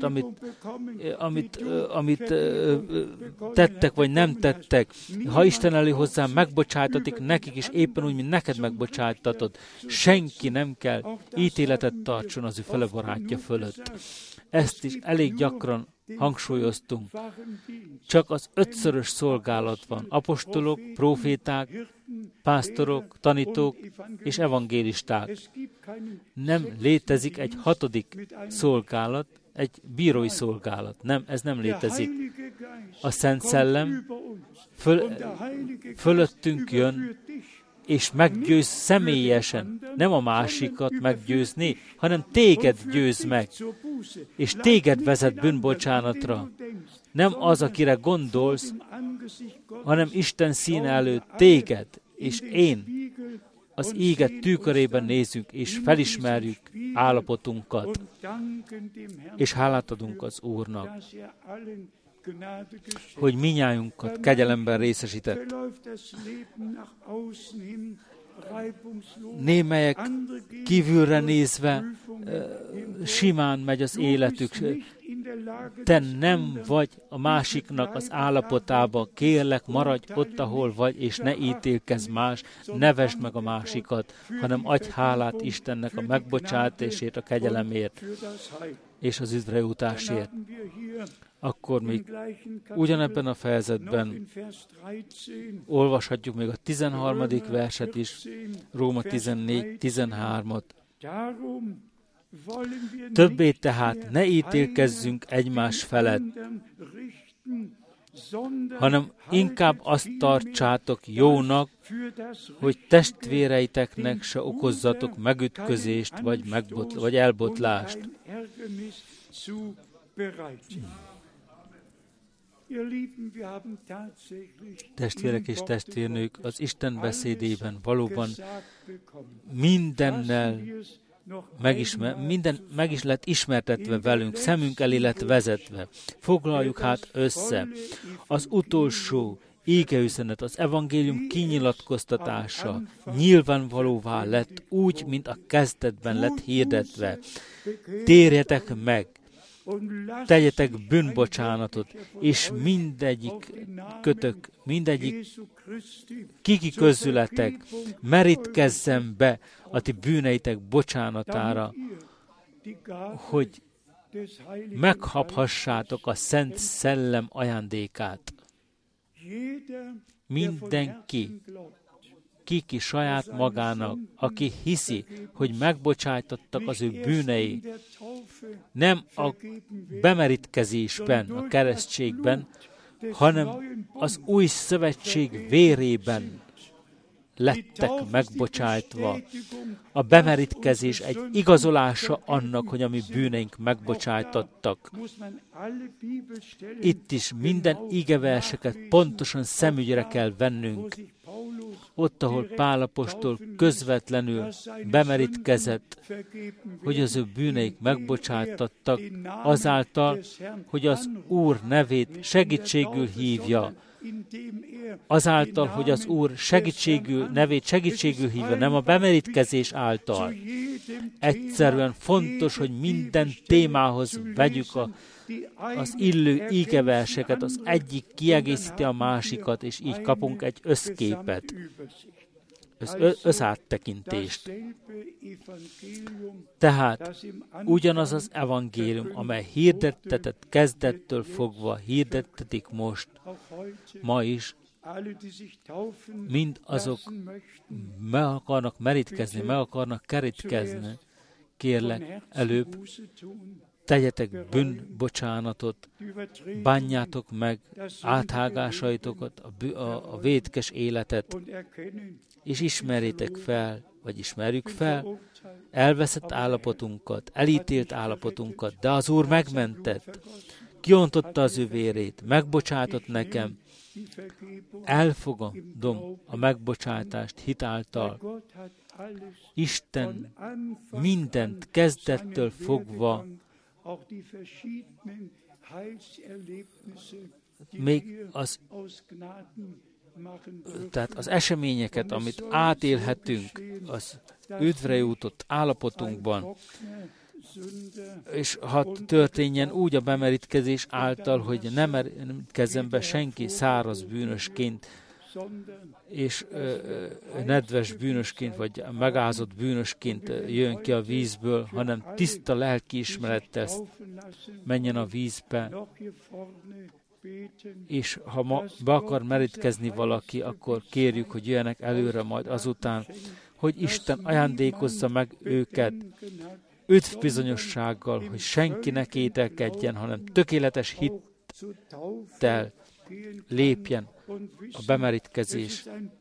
amit tettek, vagy nem tettek. Ha Isten elé hozzám megbocsájtatik, nekik is éppen úgy, mint neked megbocsájtatod. Senki nem kell ítéletet tartson az ő felebarátja fölött. Ezt is elég gyakran hangsúlyoztunk. Csak az 5-szörös szolgálat van. Apostolok, próféták, pásztorok, tanítók és evangélisták. Nem létezik egy 6. szolgálat, egy bírói szolgálat. Nem, ez nem létezik. A Szent Szellem fölöttünk jön, és meggyőz személyesen, nem a másikat meggyőzni, hanem téged győz meg, és téged vezet bűnbocsánatra. Nem az, akire gondolsz, hanem Isten színe előtt téged, és én az íge tükörében nézzük, és felismerjük állapotunkat, és hálát adunk az Úrnak, hogy minnyájunkat kegyelemben részesített. Némelyek kívülre nézve simán megy az életük, te nem vagy a másiknak az állapotába, kérlek, maradj ott, ahol vagy, és ne ítélkezz más, ne vesd meg a másikat, hanem adj hálát Istennek a megbocsátásért, a kegyelemért és az üdvrejutásért. Akkor még ugyanebben a fejezetben olvashatjuk még a 13. verset is, Róma 14:13-at. Többé tehát ne ítélkezzünk egymás felett, hanem inkább azt tartsátok jónak, hogy testvéreiteknek se okozzatok megütközést vagy elbotlást. Testvérek és testvérnők, az Isten beszédében valóban minden meg is lett ismertetve velünk, szemünk elé lett vezetve. Foglaljuk hát össze. Az utolsó égeüzenet, az evangélium kinyilatkoztatása nyilvánvalóvá lett úgy, mint a kezdetben lett hirdetve. Térjetek meg, tegyetek bűnbocsánatot, és mindegyik kiki közületek merítkezzen be a ti bűneitek bocsánatára, hogy meghaphassátok a Szent Szellem ajándékát. Mindenki, ki saját magának, aki hiszi, hogy megbocsájtottak az ő bűnei, nem a bemerítkezésben, a keresztségben, hanem az új szövetség vérében lettek megbocsájtva. A bemerítkezés egy igazolása annak, hogy a mi bűneink megbocsájtottak. Itt is minden igeverseket pontosan szemügyre kell vennünk. Ott, ahol Pál apostol közvetlenül bemerítkezett, hogy az ő bűneik megbocsájtottak, azáltal, hogy az Úr nevét segítségül hívja, azáltal, hogy az Úr nevét segítségül hívja, nem a bemerítkezés által. Egyszerűen fontos, hogy minden témához vegyük az illő ígeverseket, az egyik kiegészíti a másikat, és így kapunk egy összképet, összáttekintést. Tehát ugyanaz az evangélium, amely hirdettetett kezdettől fogva, hirdettetik most, ma is, mind azok meg akarnak merítkezni, meg akarnak kerítkezni, kérlek, előbb tegyetek bűnbocsánatot, bánjátok meg áthágásaitokat, a vétkes életet, és ismerjétek fel, vagy ismerjük fel elveszett állapotunkat, elítélt állapotunkat, de az Úr megmentett, kiontotta az ő vérét, megbocsátott nekem, elfogadom a megbocsátást hitáltal. Isten mindent kezdettől fogva, még tehát az eseményeket, amit átélhetünk az üdvre jutott állapotunkban, és ha történjen úgy a bemerítkezés által, hogy nem merítkezzen be senki száraz bűnösként, és nedves bűnösként, vagy megázott bűnösként jön ki a vízből, hanem tiszta lelkiismerettel menjen a vízbe, és ha be akar merítkezni valaki, akkor kérjük, hogy jöjjenek előre majd azután, hogy Isten ajándékozza meg őket üdvbizonyossággal, hogy senki ne kételkedjen, hanem tökéletes hittel lépjen a bemerítkezés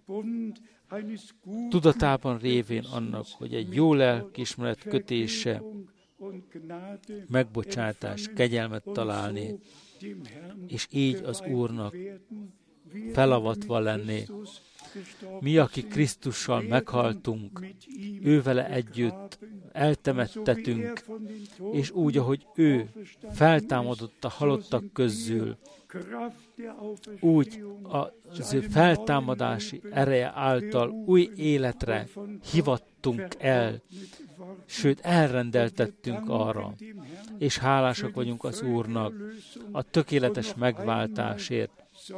tudatában révén annak, hogy egy jó lelkiismeret kötése, megbocsátás, kegyelmet találni, és így az Úrnak felavatva lenni. Mi, akik Krisztussal meghaltunk, ővele együtt eltemettetünk, és úgy, ahogy ő feltámadott a halottak közül, úgy az ő feltámadási ereje által új életre hivatta fogadtunk el, sőt elrendeltettünk arra, és hálásak vagyunk az Úrnak a tökéletes megváltásért.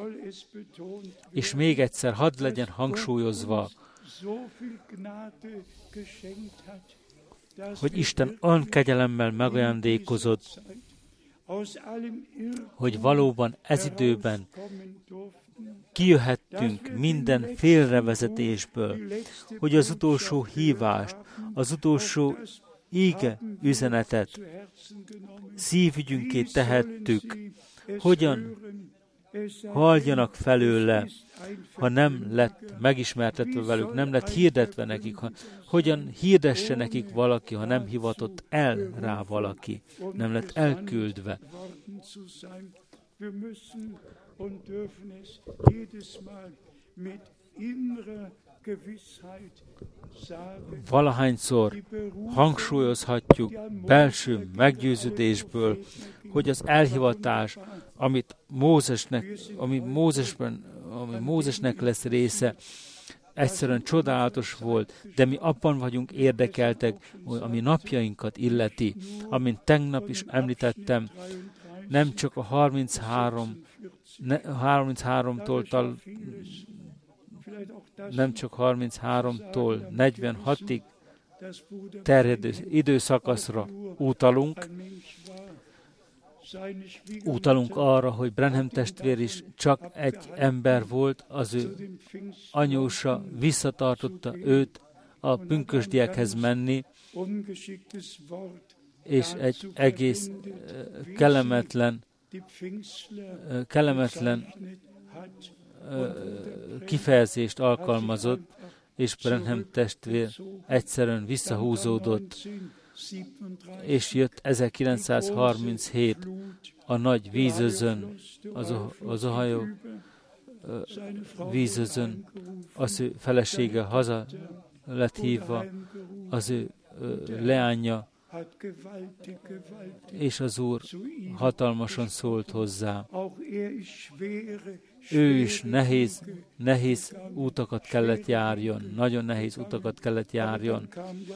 És még egyszer hadd legyen hangsúlyozva, hogy Isten olyan kegyelemmel megajándékozott, hogy valóban ez időben kijöhettünk minden félrevezetésből, hogy az utolsó hívást, az utolsó íge üzenetet szívügyünké tehettük, hogyan halljanak felőle, ha nem lett megismertetve velük, nem lett hirdetve nekik, hogyan hirdesse nekik valaki, ha nem hivatott el rá valaki, nem lett elküldve. Valahányszor hangsúlyozhatjuk belső meggyőződésből, hogy az elhivatás, ami Mózesnek lesz része, egyszerűen csodálatos volt, de mi abban vagyunk érdekeltek, hogy ami napjainkat illeti, amint tegnap is említettem, nem csak a 33-tól nem csak 33-tól 46-ig terjedő időszakaszra utalunk arra, hogy Branham testvér is csak egy ember volt, az ő anyósa visszatartotta őt a pünkösdiekhez menni, és egy egész kellemetlen kifejezést alkalmazott, és Branham testvér egyszerűen visszahúzódott, és jött 1937 a nagy vízözön, az Ohio vízözön, az ő felesége haza lett hívva, az ő leánya, és az Úr hatalmasan szólt hozzá. Ő is nehéz útakat kellett járjon, nagyon nehéz utakat kellett járjon.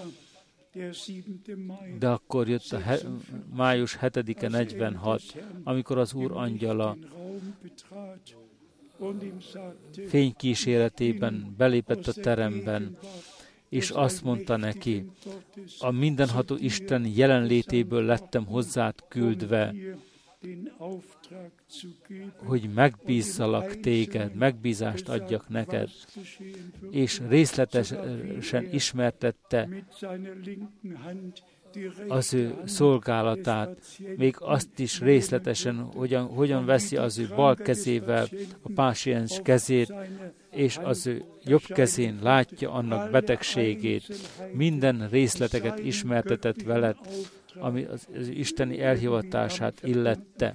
De akkor jött a május 7-e 46, amikor az Úr angyala fénykíséretében belépett a teremben, és azt mondta neki, a mindenható Isten jelenlétéből lettem hozzád küldve, hogy megbízzalak téged, megbízást adjak neked, és részletesen ismertette az ő szolgálatát, még azt is részletesen, hogyan veszi az ő bal kezével a páciens kezét, és az ő jobb kezén látja annak betegségét. Minden részleteket ismertetett veled, ami az isteni elhivatását illette.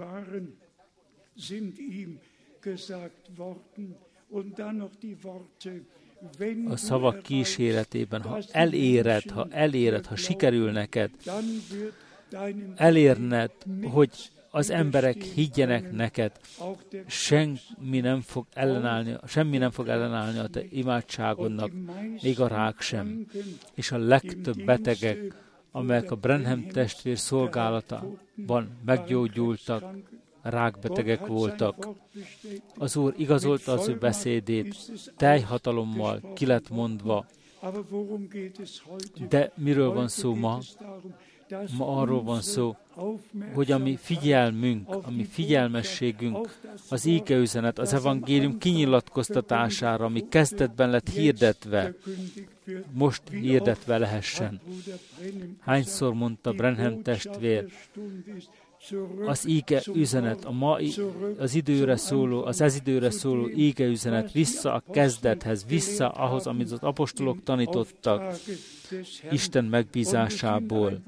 A szavak kíséretében, ha eléred, ha sikerül neked, elérned, hogy az emberek higgyenek neked, semmi nem fog ellenállni a te imádságodnak, még a rák sem. És a legtöbb betegek, amelyek a Branham testvér szolgálatában meggyógyultak, rákbetegek voltak. Az Úr igazolta az ő beszédét, teljhatalommal ki lett mondva. De miről van szó ma? Ma arról van szó, hogy a mi figyelmünk, a mi figyelmességünk, az ígeüzenet, az evangélium kinyilatkoztatására, ami kezdetben lett hirdetve, most hirdetve lehessen. Hányszor mondta Branham testvér, az íge üzenet, az ez időre szóló íge üzenet vissza a kezdethez, vissza ahhoz, amit az apostolok tanítottak, Isten megbízásából.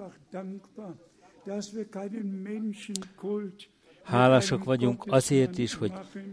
Hálásak vagyunk azért is, hogy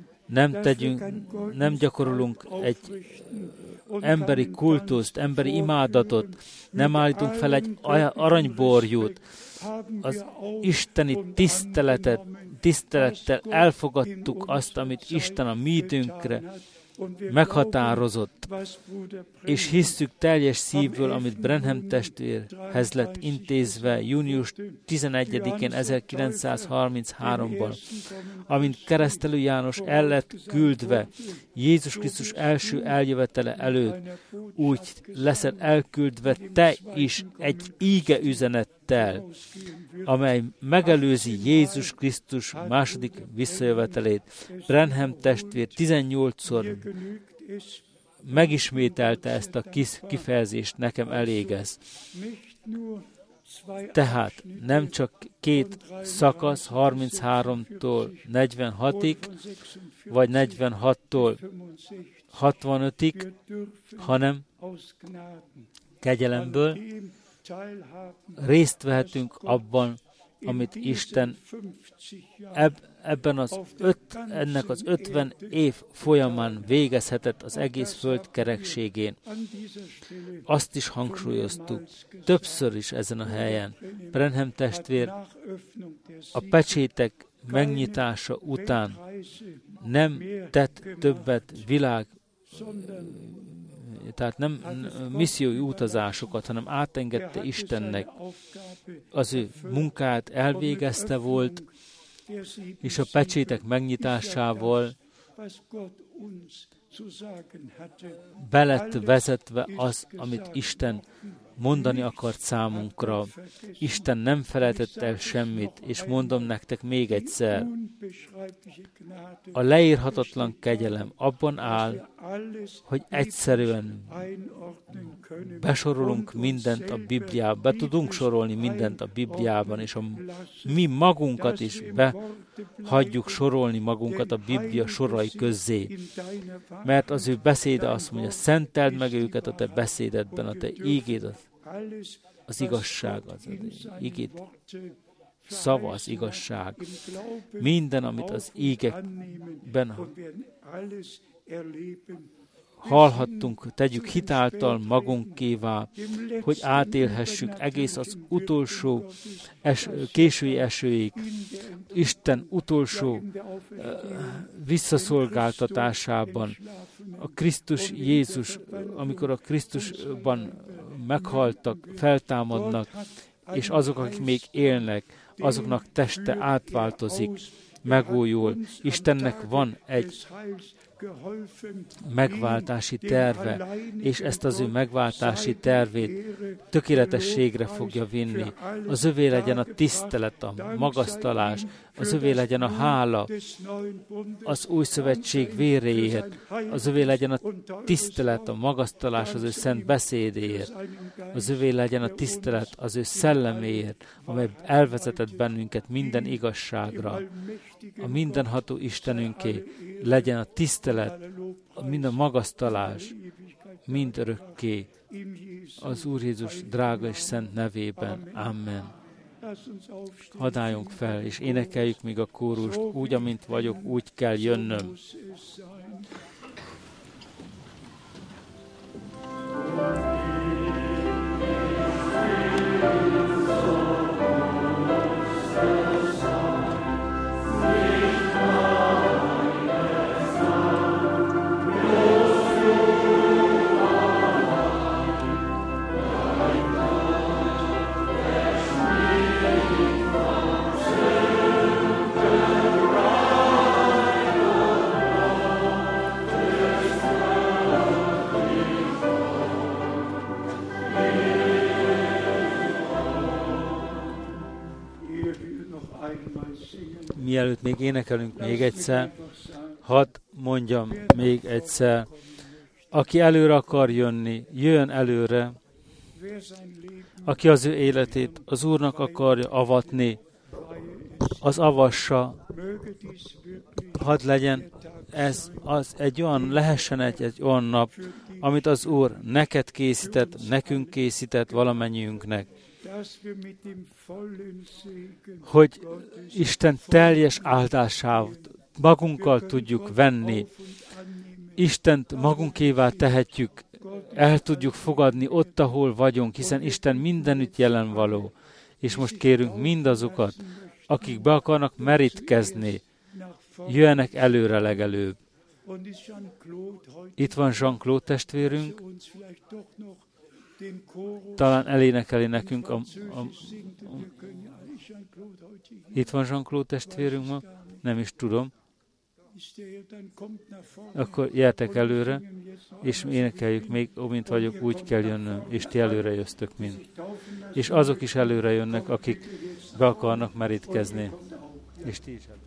nem gyakorolunk egy emberi kultuszt, emberi imádatot, nem állítunk fel egy aranyborjút, az isteni tisztelettel elfogadtuk azt, amit Isten a mi időnkre meghatározott, és hisszük teljes szívből, amit Branham testvérhez lett intézve június 11-én 1933-ban, amint Keresztelő János el lett küldve Jézus Krisztus első eljövetele előtt, úgy leszel elküldve te is egy íge üzenettel, amely megelőzi Jézus Krisztus második visszajövetelét. Branham testvér 18-szor megismételte ezt a kifejezést, nekem elég ez. Tehát nem csak két szakasz 33-tól 46-ig, vagy 46-tól 65-ig, hanem kegyelemből részt vehetünk abban, amit Isten ennek az 50 év folyamán végezhetett az egész föld kerekségén. Azt is hangsúlyoztuk többször is ezen a helyen. Branham testvér a pecsétek megnyitása után nem tett többet tehát nem missziói utazásokat, hanem átengedte Istennek. Az ő munkát elvégezte volt, és a pecsétek megnyitásával belett vezetve az, amit Isten mondani akart számunkra. Isten nem felejtett el semmit, és mondom nektek még egyszer, a leírhatatlan kegyelem abban áll, hogy egyszerűen besorolunk mindent a Bibliában, be tudunk sorolni mindent a Bibliában, és mi magunkat is behagyjuk sorolni magunkat a Biblia sorai közzé. Mert az ő beszéde azt mondja, szenteld meg őket a te beszédedben, a te ígéd az igazság, az ígéd szava az igazság. Minden, amit az ígekben hallhattunk, tegyük hitáltal magunkévá, hogy átélhessük egész az utolsó késői esőig, Isten utolsó visszaszolgáltatásában, a Krisztus Jézus, amikor a Krisztusban meghaltak, feltámadnak, és azok, akik még élnek, azoknak teste átváltozik, megújul. Istennek van egy megváltási terve, és ezt az ő megváltási tervét tökéletességre fogja vinni. Az övé legyen a tisztelet, a magasztalás, az övé legyen a hála az új szövetség véréért, az övé legyen a tisztelet, a magasztalás az ő szent beszédéért, az övé legyen a tisztelet az ő szelleméért, amely elvezetett bennünket minden igazságra. A mindenható Istenünké legyen a tisztelet, minden magasztalás, mind örökké, az Úr Jézus drága és szent nevében. Amen. Hadd álljunk fel, és énekeljük még a kórust, úgy, amint vagyok, úgy kell jönnöm. Mielőtt még énekelünk még egyszer, hadd mondjam még egyszer, aki előre akar jönni, jöjjön előre, aki az ő életét az Úrnak akarja avatni, az avassa, hadd legyen ez egy olyan, lehessen egy olyan nap, amit az Úr neked készített, nekünk készített, valamennyiünknek, hogy Isten teljes áldását magunkkal tudjuk venni, Istent magunkévá tehetjük, el tudjuk fogadni ott, ahol vagyunk, hiszen Isten mindenütt jelen való. És most kérünk mindazokat, akik be akarnak merítkezni, jöjjenek előre legelőbb. Itt van Jean-Claude testvérünk, talán elénekeli nekünk Itt van Jean-Claude testvérünk ma, nem is tudom. Akkor gyertek előre, és énekeljük még, mint vagyok, úgy kell jönnöm, és ti előre jöztök mind. És azok is előre jönnek, akik be akarnak merítkezni. És ti is előre.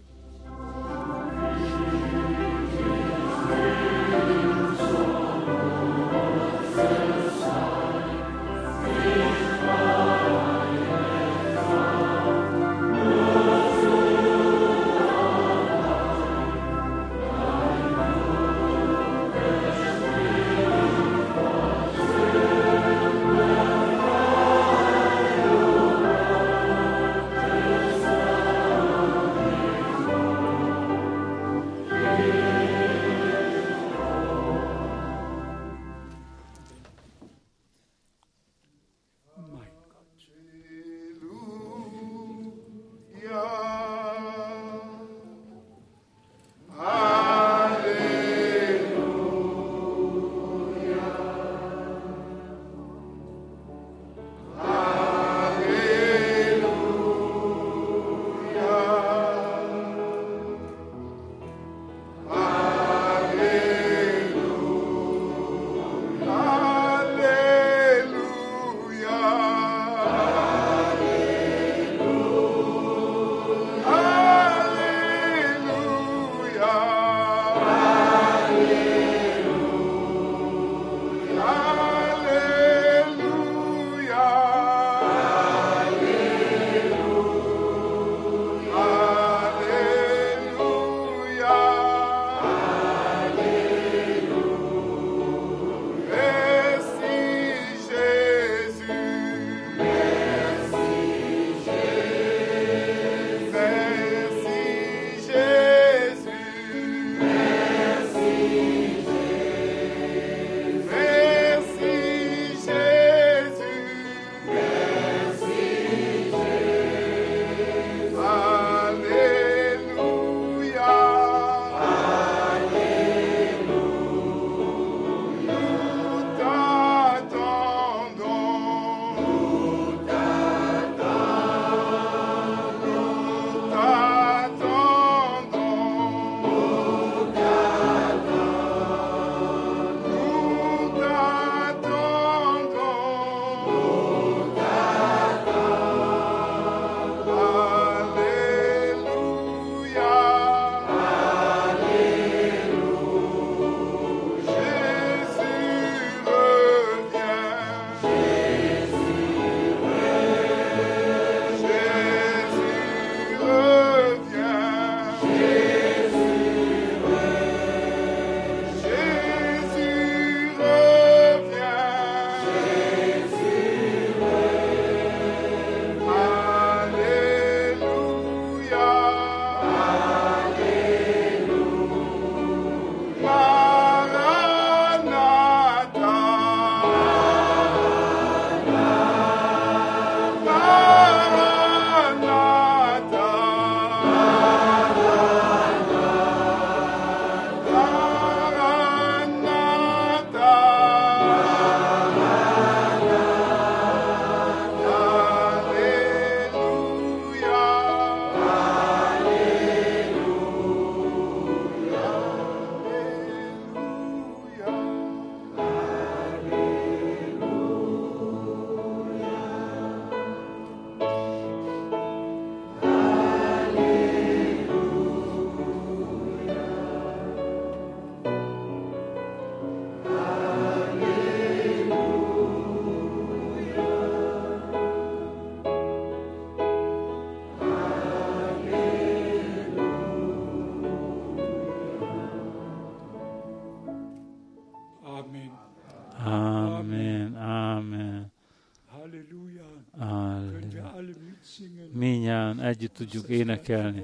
Minnyáján együtt tudjuk énekelni.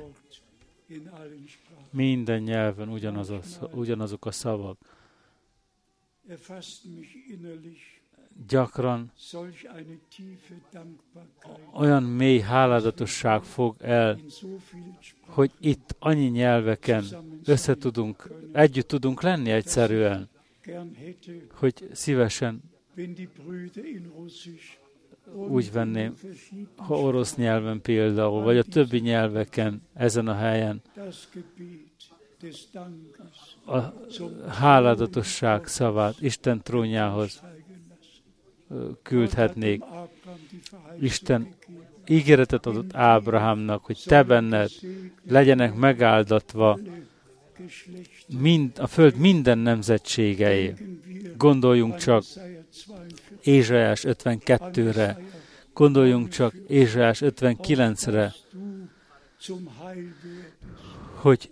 Minden nyelven ugyanazok a szavak. gyakran olyan mély hálálatosság fog el, hogy itt annyi nyelveken együtt tudunk lenni egyszerűen, hogy szívesen úgy venném, ha orosz nyelven például, vagy a többi nyelveken ezen a helyen a hálálatosság szavát Isten trónjához küldhetnék. Isten ígéretet adott Ábrahámnak, hogy te benned legyenek megáldatva a föld minden nemzetségei. Gondoljunk csak Ézsaiás 52-re, gondoljunk csak Ézsaiás 59-re, hogy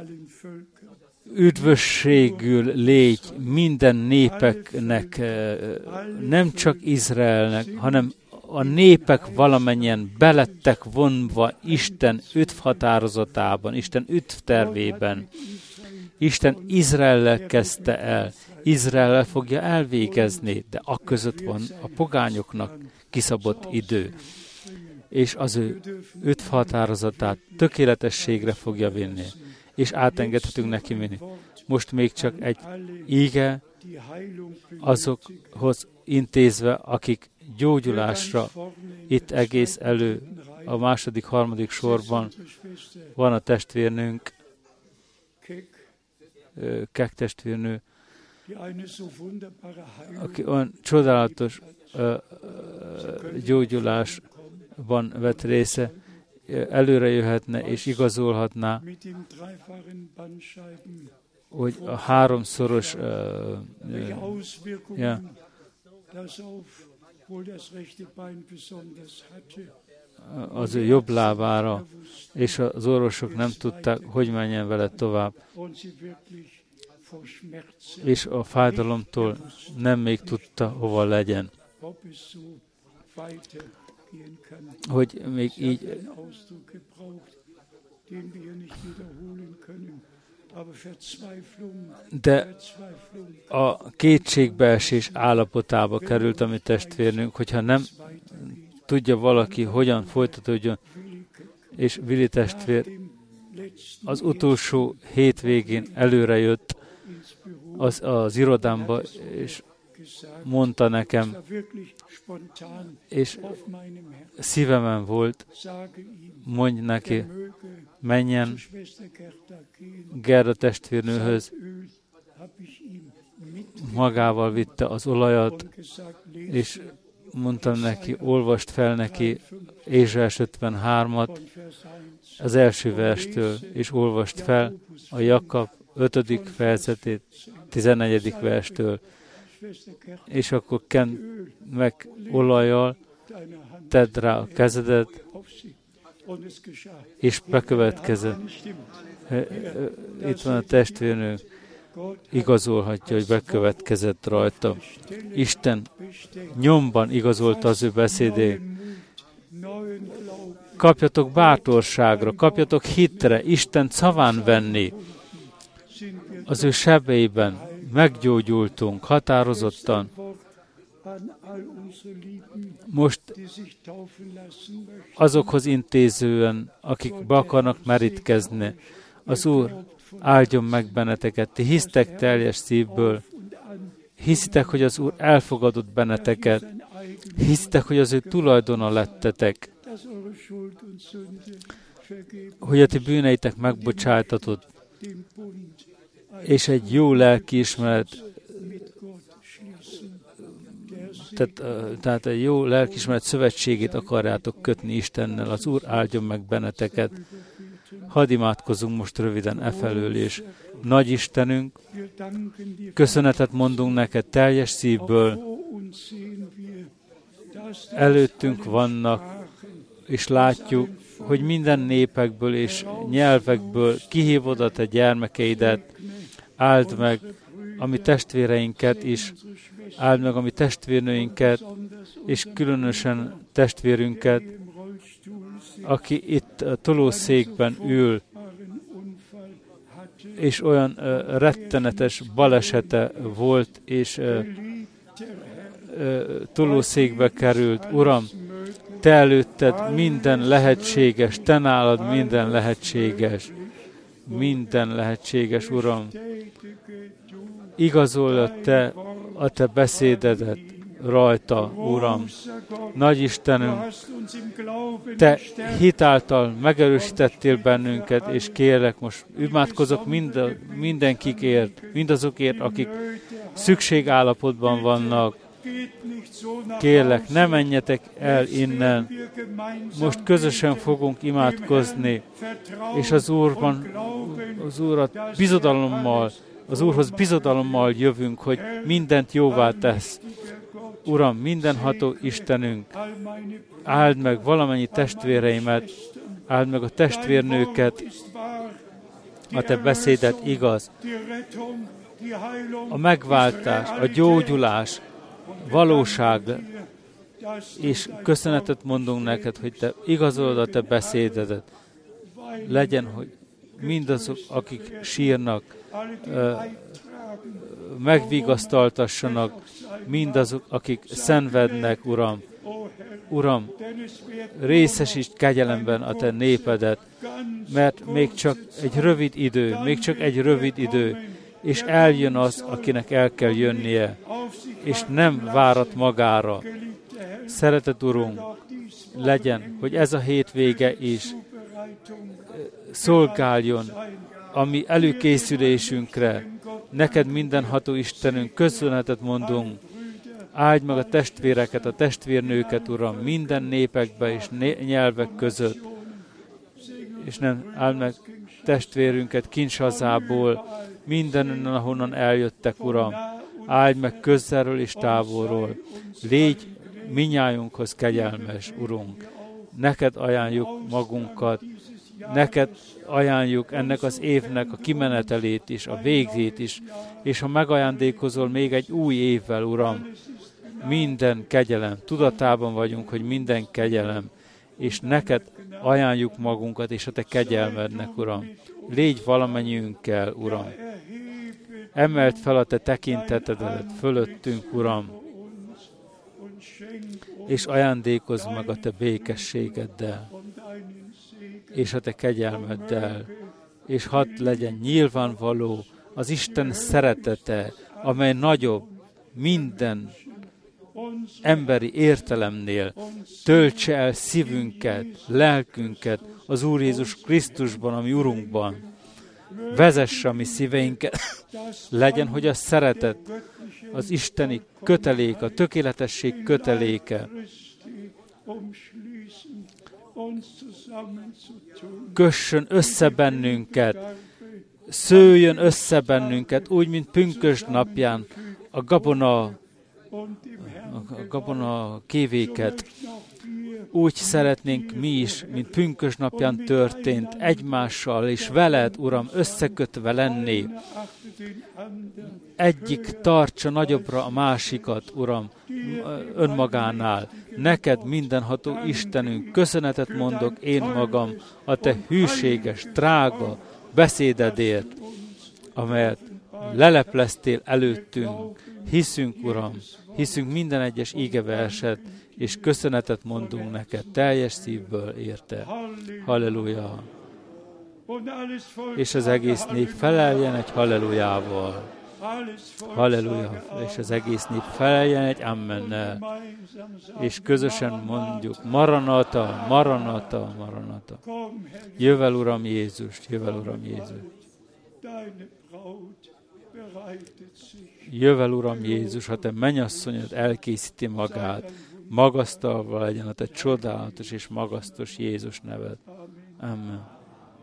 üdvösségül légy minden népeknek, nem csak Izraelnek, hanem a népek valamennyien belettek vonva Isten üdvhatározatában, Isten üdvtervében. Isten Izraellel kezdte el, Izraellel fogja elvégezni, de akközött van a pogányoknak kiszabott idő. És az ő üdvhatározatát tökéletességre fogja vinni, és átengedhetünk neki vinni. Most még csak egy íge azokhoz intézve, akik gyógyulásra itt egész elő a második, harmadik sorban van a testvérnőnk, Kek testvérnő, aki olyan csodálatos gyógyulásban vett része, előre jöhetne és igazolhatná, hogy a háromszoros az ő jobb lábára, és az orvosok nem tudták, hogy menjen vele tovább. És a fájdalomtól nem még tudta, hova legyen. Hogy még így de a kétségbeesés állapotába került a mi testvérnünk, hogyha nem tudja valaki, hogyan folytatódjon, és Vili testvér az utolsó hétvégén előre jött az irodámba, és mondta nekem, és szívemen volt, mondj neki, menjen Gerda testvérnőhöz, magával vitte az olajat, és mondtam neki, olvast fel neki Ézsaiás 53-at az első verstől, és olvast fel a Jakab 5. fejezetét 14. verstől, és akkor kent meg olajjal, tedd rá a kezedet, és bekövetkezett. Itt van a testvérnő, igazolhatja, hogy bekövetkezett rajta. Isten nyomban igazolta az ő beszédét. Kapjatok bátorságra, kapjatok hitre, Isten szaván venni. Az ő sebeiben meggyógyultunk, határozottan. Most azokhoz intézően, akik be akarnak merítkezni, az Úr áldjon meg benneteket. Ti hisztek teljes szívből, hiszitek, hogy az Úr elfogadott benneteket, hiszitek, hogy az ő tulajdona lettetek, hogy a ti bűneitek megbocsájtatott, és egy jó lelkiismeret, tehát egy jó lelkiismeret szövetségét akarjátok kötni Istennel. Az Úr áldjon meg benneteket. Hadd imádkozzunk most röviden efelől is. Nagy Istenünk, köszönetet mondunk neked teljes szívből. Előttünk vannak, és látjuk, hogy minden népekből és nyelvekből kihívod a te gyermekeidet. Áld meg a mi testvéreinket is, áld meg a mi testvérnőinket, és különösen testvérünket, aki itt a tolószékben ül, és olyan rettenetes balesete volt, és tolószékbe került. Uram, Te előtted minden lehetséges, Te nálad minden lehetséges. Minden lehetséges, Uram. Igazolja Te a Te beszédedet rajta, Uram. Nagy Istenünk, Te hitáltal megerősítettél bennünket, és kérlek, most imádkozok mindenkikért, mindazokért, akik szükségállapotban vannak. Kérlek, ne menjetek el innen. Most közösen fogunk imádkozni, és az Úrhoz bizodalommal jövünk, hogy mindent jóvá tesz. Uram, mindenható Istenünk, áld meg valamennyi testvéreimet, áld meg a testvérnőket, a Te beszédet igaz. A megváltás, a gyógyulás, valóság, és köszönetet mondunk neked, hogy Te igazolod a Te beszédedet. Legyen, hogy mindazok, akik sírnak, megvigasztaltassanak, mindazok, akik szenvednek, Uram. Uram, részesítsd kegyelemben a Te népedet, mert még csak egy rövid idő, és eljön az, akinek el kell jönnie, és nem várat magára. Szeretett Urunk, legyen, hogy ez a hétvége is szolgáljon a mi előkészülésünkre. Neked mindenható Istenünk, köszönetet mondunk. Áldj meg a testvéreket, a testvérnőket, Uram, minden népekbe és nyelvek között. És nem áld meg testvérünket Kinshasából, mindenünnen, ahonnan eljöttek, Uram. Áldj meg közelről és távolról. Légy minnyájunkhoz kegyelmes, Urunk. Neked ajánljuk magunkat, neked ajánljuk ennek az évnek a kimenetelét is, a végét is, és ha megajándékozol még egy új évvel, Uram, minden kegyelem, tudatában vagyunk, hogy minden kegyelem, és neked ajánljuk magunkat, és a Te kegyelmednek, Uram. Légy valamennyiünkkel, Uram. Emeld fel a Te tekintetedet fölöttünk, Uram, és ajándékozz meg a Te békességeddel, és a Te kegyelmeddel, és hadd legyen nyilvánvaló az Isten szeretete, amely nagyobb minden emberi értelemnél. Töltse el szívünket, lelkünket az Úr Jézus Krisztusban, ami Urunkban. Vezesse a mi szíveinket. Legyen, hogy a szeretet, az isteni kötelék, a tökéletesség köteléke kössön össze bennünket, szőjön össze bennünket, úgy, mint pünkösd napján a gabona kévéket. Úgy szeretnénk mi is, mint pünkösd napján történt, egymással és veled, Uram, összekötve lenni. Egyik tartsa nagyobbra a másikat, Uram, önmagánál. Neked mindenható Istenünk, köszönetet mondok én magam a Te hűséges, drága beszédedért, amelyet lelepleztél előttünk. Hiszünk, Uram, hiszünk minden egyes ígeverset, és köszönetet mondunk neked teljes szívből érte. Halleluja! És az egész nép feleljen egy hallelujával. Halleluja! És az egész nép feleljen egy ammennel. És közösen mondjuk, Maranata, Maranata, Maranata. Jövel, Uram Jézus, jövel, Uram Jézus. Jövel, Uram Jézus, ha Te mennyasszonyod elkészíti magát, magasztalva legyen a Te csodálatos és magasztos Jézus neved. Amen.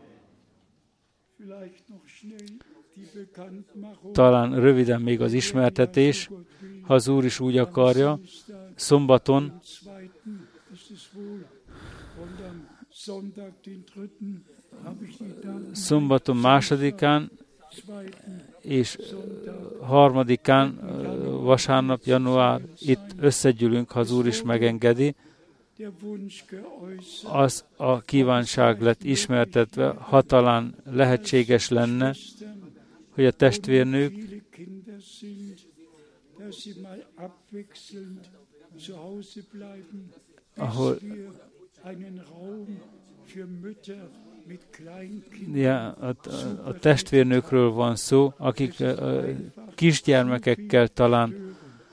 Talán röviden még az ismertetés, ha az Úr is úgy akarja, szombaton másodikán és harmadikán, vasárnap, január, itt összegyűlünk, ha az Úr is megengedi. Az a kívánság lett ismertetve, ha talán lehetséges lenne, hogy a testvérnők ahol a testvérnőkről van szó, akik kisgyermekekkel talán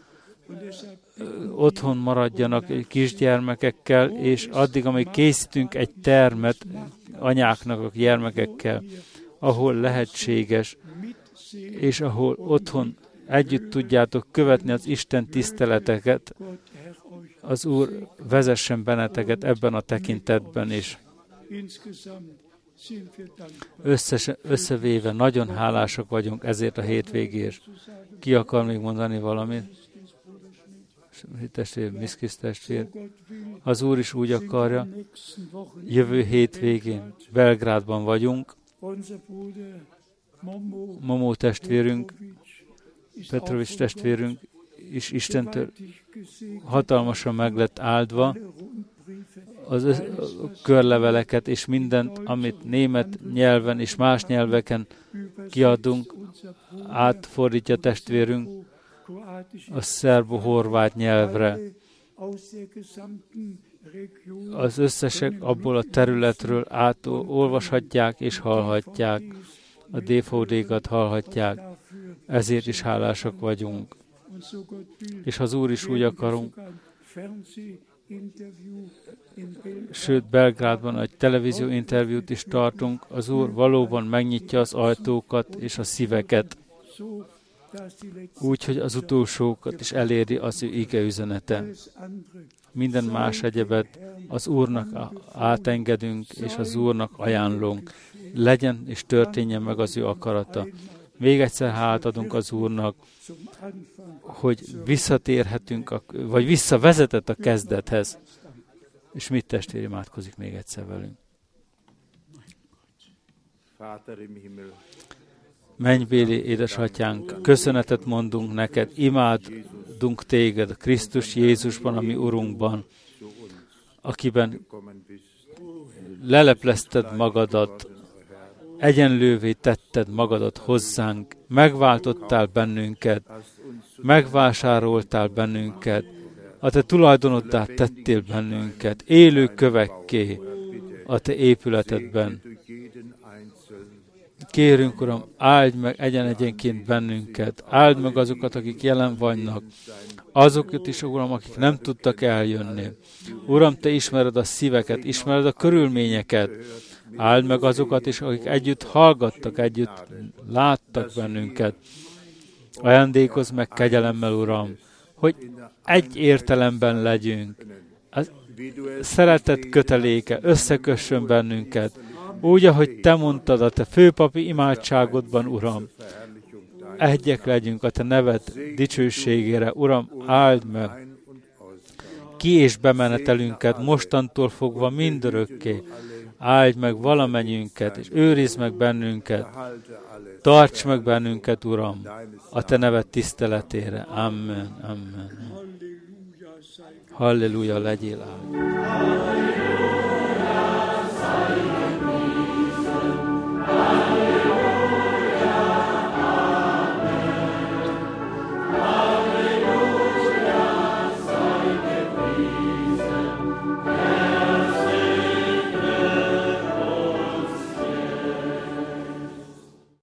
otthon maradjanak kisgyermekekkel, és addig, amíg készítünk egy termet anyáknak a gyermekekkel, ahol lehetséges, és ahol otthon együtt tudjátok követni az Isten tiszteleteket, az Úr vezessen benneteket ebben a tekintetben is. Összevéve nagyon hálásak vagyunk ezért a hétvégért. Ki akar még mondani valamit? Testvér, Miszkis testvér. Az Úr is úgy akarja, jövő hétvégén Belgrádban vagyunk. Momó testvérünk, Petrovics testvérünk is Istentől hatalmasan meg lett áldva. Az körleveleket és mindent, amit német nyelven és más nyelveken kiadunk, átfordítja testvérünk a szerbo-horvát nyelvre. Az összesek abból a területről olvashatják és hallhatják. A DVD-kat hallhatják. Ezért is hálásak vagyunk. És ha az Úr is úgy akarunk, sőt, Belgrádban egy televízió interjút is tartunk, az Úr valóban megnyitja az ajtókat és a szíveket, úgy, hogy az utolsókat is eléri az ő ige üzenete. Minden más egyebet az Úrnak átengedünk, és az Úrnak ajánlunk. Legyen és történjen meg az ő akarata. Még egyszer hálát adunk az Úrnak, hogy visszatérhetünk, vagy visszavezetett a kezdethez. És mit testvér imádkozik még egyszer velünk? Mennybéli édesatyánk, köszönetet mondunk neked, imádunk téged Krisztus Jézusban, a mi Urunkban, akiben leleplezted magadat, egyenlővé tetted magadat hozzánk, megváltottál bennünket, megvásároltál bennünket, a te tulajdonoddá tettél bennünket, élő kövekké a te épületedben. Kérünk, Uram, áld meg egyenként bennünket, áld meg azokat, akik jelen vannak, azokat is, Uram, akik nem tudtak eljönni. Uram, te ismered a szíveket, ismered a körülményeket, áld meg azokat is, akik együtt hallgattak, együtt láttak bennünket. Ajándékozz meg kegyelemmel, Uram, hogy egy értelemben legyünk. A szeretet köteléke összekössön bennünket, úgy, ahogy te mondtad a te főpapi imádságodban, Uram. Egyek legyünk a te neved dicsőségére, Uram, áld meg ki- és bemenetelünket mostantól fogva mindörökké. Áld meg valamennyünket, és őrizd meg bennünket. Tarts meg bennünket, Uram, a te neved tiszteletére. Amen. Amen. Halleluja, legyél áldva.